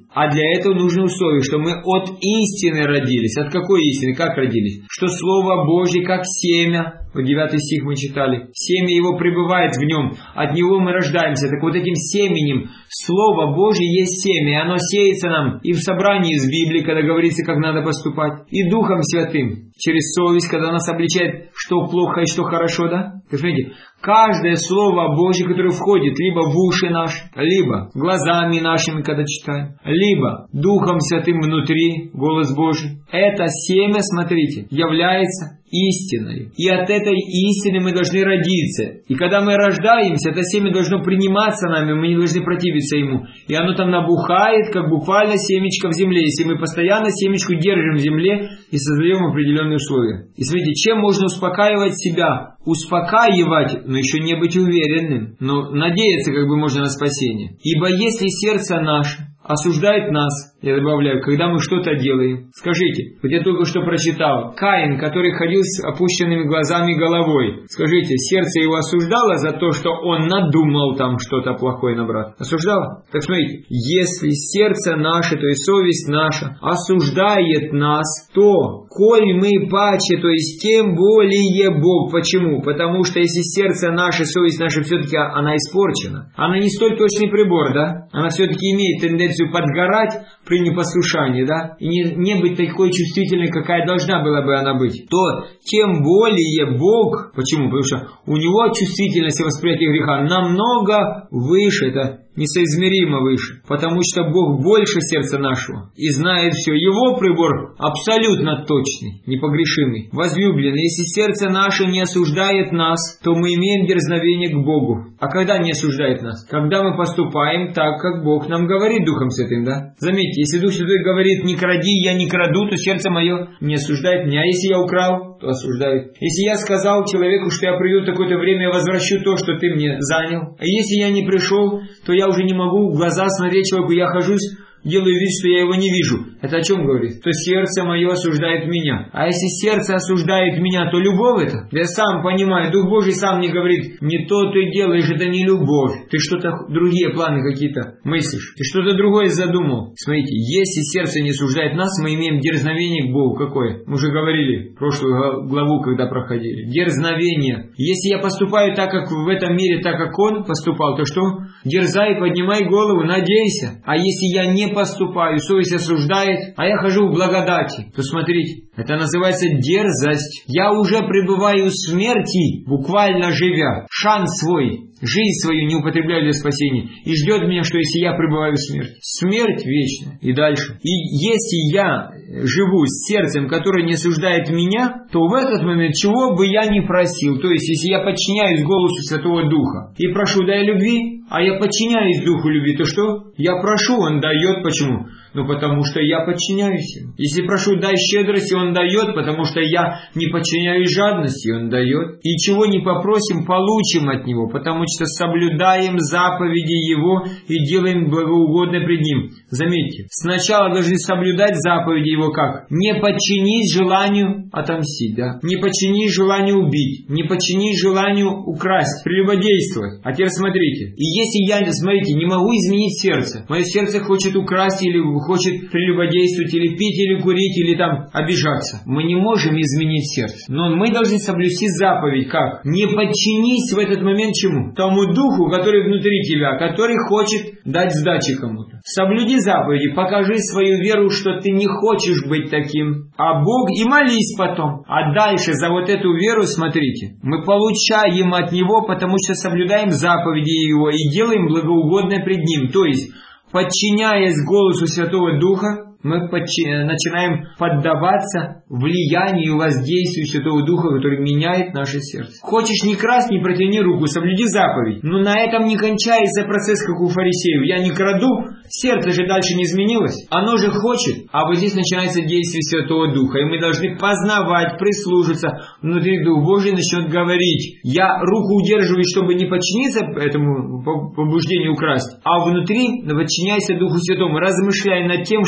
А для этого нужны условия, что мы от истины родились. От какой истины? Как родились? Что Слово Божье как семя. Вот 9 стих мы читали. Семя его пребывает в нем. От него мы рождаемся. Так вот этим семенем Слово Божье есть семя. И оно сеется нам и в собрании из Библии, когда говорится, как надо поступать. И Духом Святым. Через совесть, когда нас обличает, что плохо и что хорошо, да? Вы смотрите, каждое Слово Божье, которое входит либо в уши наши, либо глазами нашими, когда читаем, либо Духом Святым внутри, голос Божий, это семя, смотрите, является истиной. И от этой истины мы должны родиться. И когда мы рождаемся, это семя должно приниматься нами, мы не должны противиться ему. И оно там набухает, как буквально семечко в земле. Если мы постоянно семечку держим в земле и создаем определенные условия. И смотрите, чем можно успокаивать себя? Успокаивать, но еще не быть уверенным. Но надеяться как бы можно на спасение. Ибо если сердце наше осуждает нас, я добавляю, когда мы что-то делаем. Скажите, вот я только что прочитал, Каин, который ходил с опущенными глазами и головой. Скажите, сердце его осуждало за то, что он надумал там что-то плохое на брата? Осуждало? Так смотрите, если сердце наше, то есть совесть наша, осуждает нас, то, коль мы паче, то есть тем более Бог. Почему? Потому что если сердце наше, совесть наша все-таки она испорчена, она не столь точный прибор, да? Она все-таки имеет тенденцию подгорать при непослушании, да, и не быть такой чувствительной, какая должна была бы она быть, то тем более Бог, почему? Потому что у него чувствительность и восприятие греха намного выше, это несоизмеримо выше, потому что Бог больше сердца нашего и знает все. Его прибор абсолютно точный, непогрешимый, возлюбленный. Если сердце наше не осуждает нас, то мы имеем дерзновение к Богу. А когда не осуждает нас? Когда мы поступаем так, как Бог нам говорит Духом Святым, да? Заметьте, если Дух Святой говорит «не кради», я не краду, то сердце мое не осуждает меня. А если я украл, то осуждает. Если я сказал человеку, что я приду в такое-то время, я возвращу то, что ты мне занял. А если я не пришел, то я уже не могу в глаза смотреть человеку, я хожусь, делаю вид, что я его не вижу. Это о чем говорит? То сердце мое осуждает меня. А если сердце осуждает меня, то любовь это? Я сам понимаю, Дух Божий сам мне говорит, не то ты делаешь, это не любовь. Ты что-то, другие планы какие-то мыслишь. Ты что-то другое задумал. Смотрите, если сердце не осуждает нас, мы имеем дерзновение к Богу. Какое? Мы уже говорили, прошлую главу, когда проходили. Дерзновение. Если я поступаю так, как в этом мире, так, как Он поступал, то что? Дерзай, поднимай голову, надейся. А если я не поступаю, совесть осуждает, а я хожу в благодати, то смотрите, это называется дерзость. Я уже пребываю в смерти, буквально живя, шанс свой, жизнь свою не употребляю для спасения. И ждет меня, что если я пребываю в смерти, смерть вечная. И дальше. И если я живу с сердцем, которое не осуждает меня, то в этот момент чего бы я ни просил, то есть если я подчиняюсь голосу Святого Духа и прошу дай любви, а я подчиняюсь Духу любви, то что? Я прошу, Он дает. Почему? Ну потому что я подчиняюсь Ему. Если прошу дай щедрости, Он дает, потому что я не подчиняюсь жадности, Он дает. И чего не попросим, получим от Него, потому что соблюдаем заповеди Его и делаем благоугодно пред Ним. Заметьте, сначала должны соблюдать заповеди Его как? Не подчинись желанию отомстить, да? Не подчинись желанию убить, не подчинись желанию украсть, прелюбодействовать. А теперь смотрите, и если я, смотрите, не могу изменить сердце, мое сердце хочет украсть или хочет прелюбодействовать, или пить, или курить, или там обижаться, мы не можем изменить сердце. Но мы должны соблюсти заповедь, как? Не подчинись в этот момент чему? Тому духу, который внутри тебя, который хочет дать сдачи кому-то. Соблюди заповеди, покажи свою веру, что ты не хочешь быть таким, а Бог, и молись потом. А дальше за вот эту веру, смотрите, мы получаем от Него, потому что соблюдаем заповеди Его и делаем благоугодное пред Ним. То есть, подчиняясь голосу Святого Духа, мы начинаем поддаваться влиянию и воздействию Святого Духа, который меняет наше сердце. Хочешь не красть, не протяни руку, соблюди заповедь. Но на этом не кончается процесс, как у фарисеев. Я не краду, сердце же дальше не изменилось. Оно же хочет. А вот здесь начинается действие Святого Духа. И мы должны познавать, прислушаться. Внутри Дух Божий начнет говорить. Я руку удерживаю, чтобы не подчиниться этому побуждению украсть. А внутри подчиняйся Духу Святому. Размышляй над тем, что Он тебе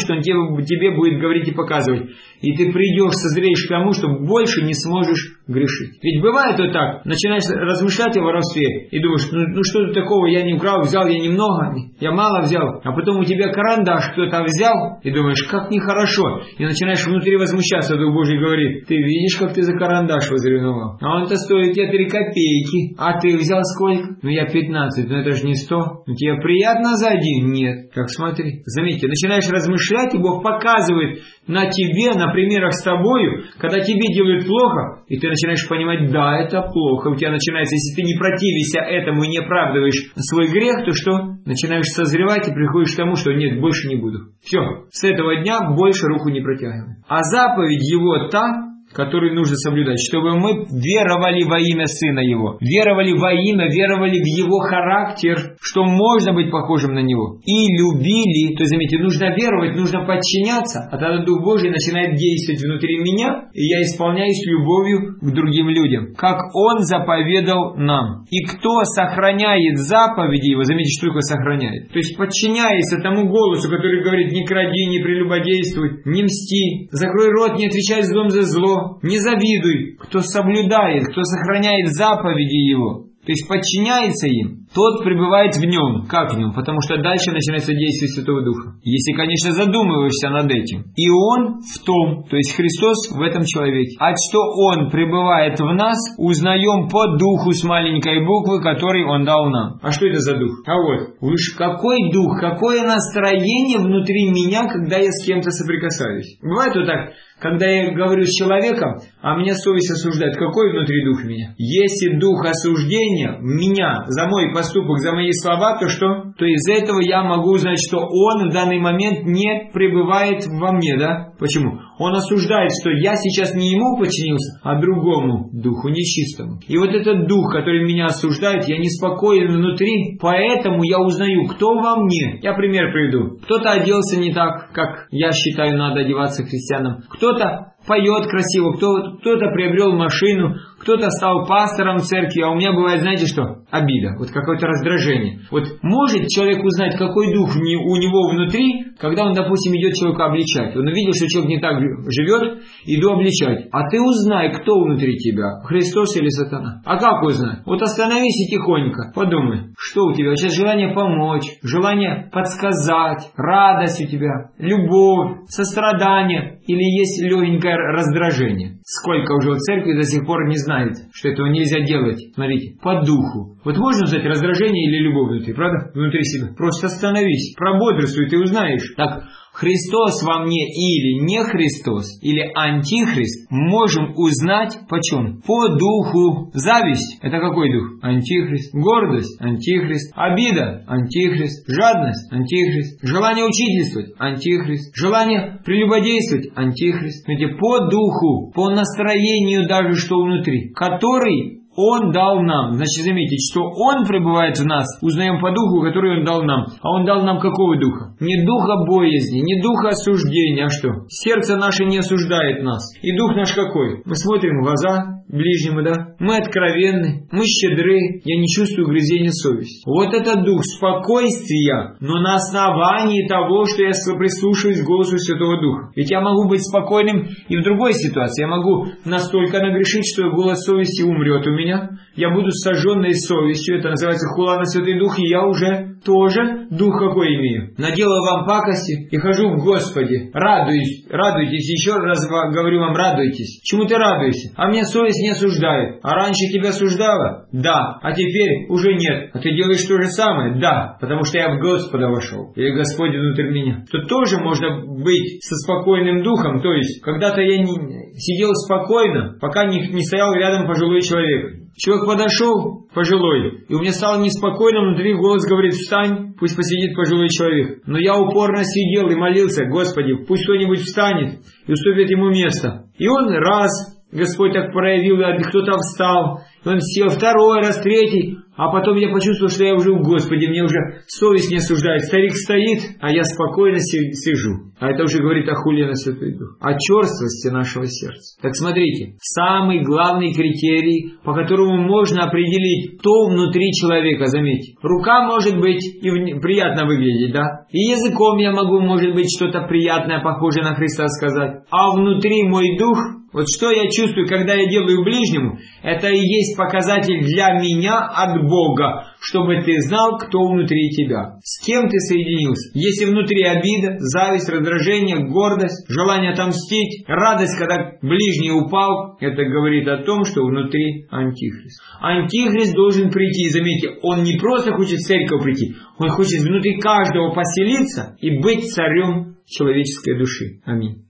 тебе будет говорить и показывать. И ты придешь, созреешь к тому, что больше не сможешь грешить. Ведь бывает вот так, начинаешь размышлять о воровстве и думаешь, ну что тут такого, я не украл, взял я немного, я мало взял. А потом у тебя карандаш кто-то взял и думаешь, как нехорошо. И начинаешь внутри возмущаться, Дух Божий говорит, ты видишь, как ты за карандаш возревновал? А он-то стоит тебе 3 копейки. А ты взял сколько? Ну я 15, но это же не 100. Ну тебе приятно за 1? Нет. Как смотри. Заметьте, начинаешь размышлять, и Бог показывает на тебе, на примерах с тобою, когда тебе делают плохо, и ты начинаешь понимать, да, это плохо. У тебя начинается, если ты не противишься этому и не оправдываешь свой грех, то что? Начинаешь созревать и приходишь к тому, что нет, больше не буду. Все, с этого дня больше руку не протягиваем. А заповедь его та, который нужно соблюдать, чтобы мы веровали во имя Сына Его, веровали во имя, веровали в Его характер, что можно быть похожим на Него, и любили, то есть, заметьте, нужно веровать, нужно подчиняться, а тогда Дух Божий начинает действовать внутри меня, и я исполняюсь любовью к другим людям, как Он заповедал нам. И кто сохраняет заповеди Его, заметьте, что такое сохраняет, то есть подчиняясь тому голосу, который говорит, не кради, не прелюбодействуй, не мсти, закрой рот, не отвечай злом за зло, не завидуй, кто соблюдает, кто сохраняет заповеди Его, то есть подчиняется им, тот пребывает в нем. Как в нем? Потому что дальше начинается действие Святого Духа. Если, конечно, задумываешься над этим. И Он в том, то есть Христос в этом человеке. А что Он пребывает в нас, узнаем по Духу с маленькой буквы, который Он дал нам. А что это за Дух? А вот, уж какой Дух, какое настроение внутри меня, когда я с кем-то соприкасаюсь. Бывает вот так, когда я говорю с человеком, а меня совесть осуждает. Какой внутри дух меня? Если дух осуждения меня за мой поступок, за мои слова, то что? То из этого я могу узнать, что он в данный момент не пребывает во мне, да? Почему? Он осуждает, что я сейчас не ему подчинился, а другому духу нечистому. И вот этот дух, который меня осуждает, я неспокоен внутри, поэтому я узнаю, кто во мне. Я пример приведу. Кто-то оделся не так, как я считаю надо одеваться христианам. Кто-то поет красиво, кто-то приобрел машину, кто-то стал пастором в церкви, а у меня бывает, знаете что? Обида, вот какое-то раздражение. Вот может человек узнать, какой дух у него внутри, когда он, допустим, идет человека обличать. Он увидел, что человек не так живет, иду обличать. А ты узнай, кто внутри тебя, Христос или сатана. А как узнать? Вот остановись и тихонько подумай, что у тебя. Сейчас желание помочь, желание подсказать, радость у тебя, любовь, сострадание или есть легенькое раздражение. Сколько уже в церкви до сих пор не знает, что этого нельзя делать. Смотрите, по духу. Вот можно узнать раздражение или любовь внутри, правда? Внутри себя. Просто остановись, прободрствуй, ты узнаешь. Так, Христос во мне или не Христос, или антихрист, можем узнать почем? По духу. Зависть – это какой дух? Антихрист. Гордость – антихрист. Обида – антихрист. Жадность – антихрист. Желание учительствовать – антихрист. Желание прелюбодействовать – антихрист. Смотрите, по духу, по настроению даже, что внутри, который Он дал нам. Значит, заметьте, что Он пребывает в нас, узнаем по духу, который Он дал нам. А Он дал нам какого духа? Не духа боязни, не духа осуждения, а что? Сердце наше не осуждает нас. И дух наш какой? Мы смотрим в глаза ближнему, да? Мы откровенны, мы щедры, я не чувствую угрызения совести. Вот это дух спокойствия, но на основании того, что я прислушиваюсь к голосу Святого Духа. Ведь я могу быть спокойным и в другой ситуации. Я могу настолько нагрешить, что голос совести умрет у меня. Я буду сожженной совестью, это называется хула на Святый Дух, и я уже тоже дух какой имею. Наделал вам пакости и хожу в Господе. Радуйтесь, еще раз говорю вам, радуйтесь. Чему ты радуешься? А меня совесть не осуждает. А раньше тебя осуждала? Да. А теперь уже нет. А ты делаешь то же самое? Да. Потому что я в Господа вошел. И Господь внутрь меня. Тут тоже можно быть со спокойным духом. То есть, когда-то я сидел спокойно, пока не стоял рядом пожилой человек. Человек подошел, пожилой, и у меня стало неспокойно, внутри голос говорит: встань, пусть посидит пожилой человек. Но я упорно сидел и молился: Господи, пусть кто-нибудь встанет и уступит ему место. И он раз, Господь так проявил, кто-то встал, он сел второй раз, третий, а потом я почувствовал, что я уже в Господе, мне уже совесть не осуждает. Старик стоит, а я спокойно сижу. А это уже говорит о хуле на Святой Дух, о черствости нашего сердца. Так смотрите, самый главный критерий, по которому можно определить, кто внутри человека, заметьте. Рука может быть и приятно выглядеть, да? И языком я могу, может быть, что-то приятное, похожее на Христа сказать. А внутри мой дух, вот что я чувствую, когда я делаю ближнему, это и есть показатель для меня от Бога, чтобы ты знал, кто внутри тебя, с кем ты соединился. Если внутри обида, зависть, раздражение, гордость, желание отомстить, радость, когда ближний упал, это говорит о том, что внутри антихрист. Антихрист должен прийти, заметьте, он не просто хочет в церковь прийти, он хочет внутри каждого поселиться и быть царем человеческой души. Аминь.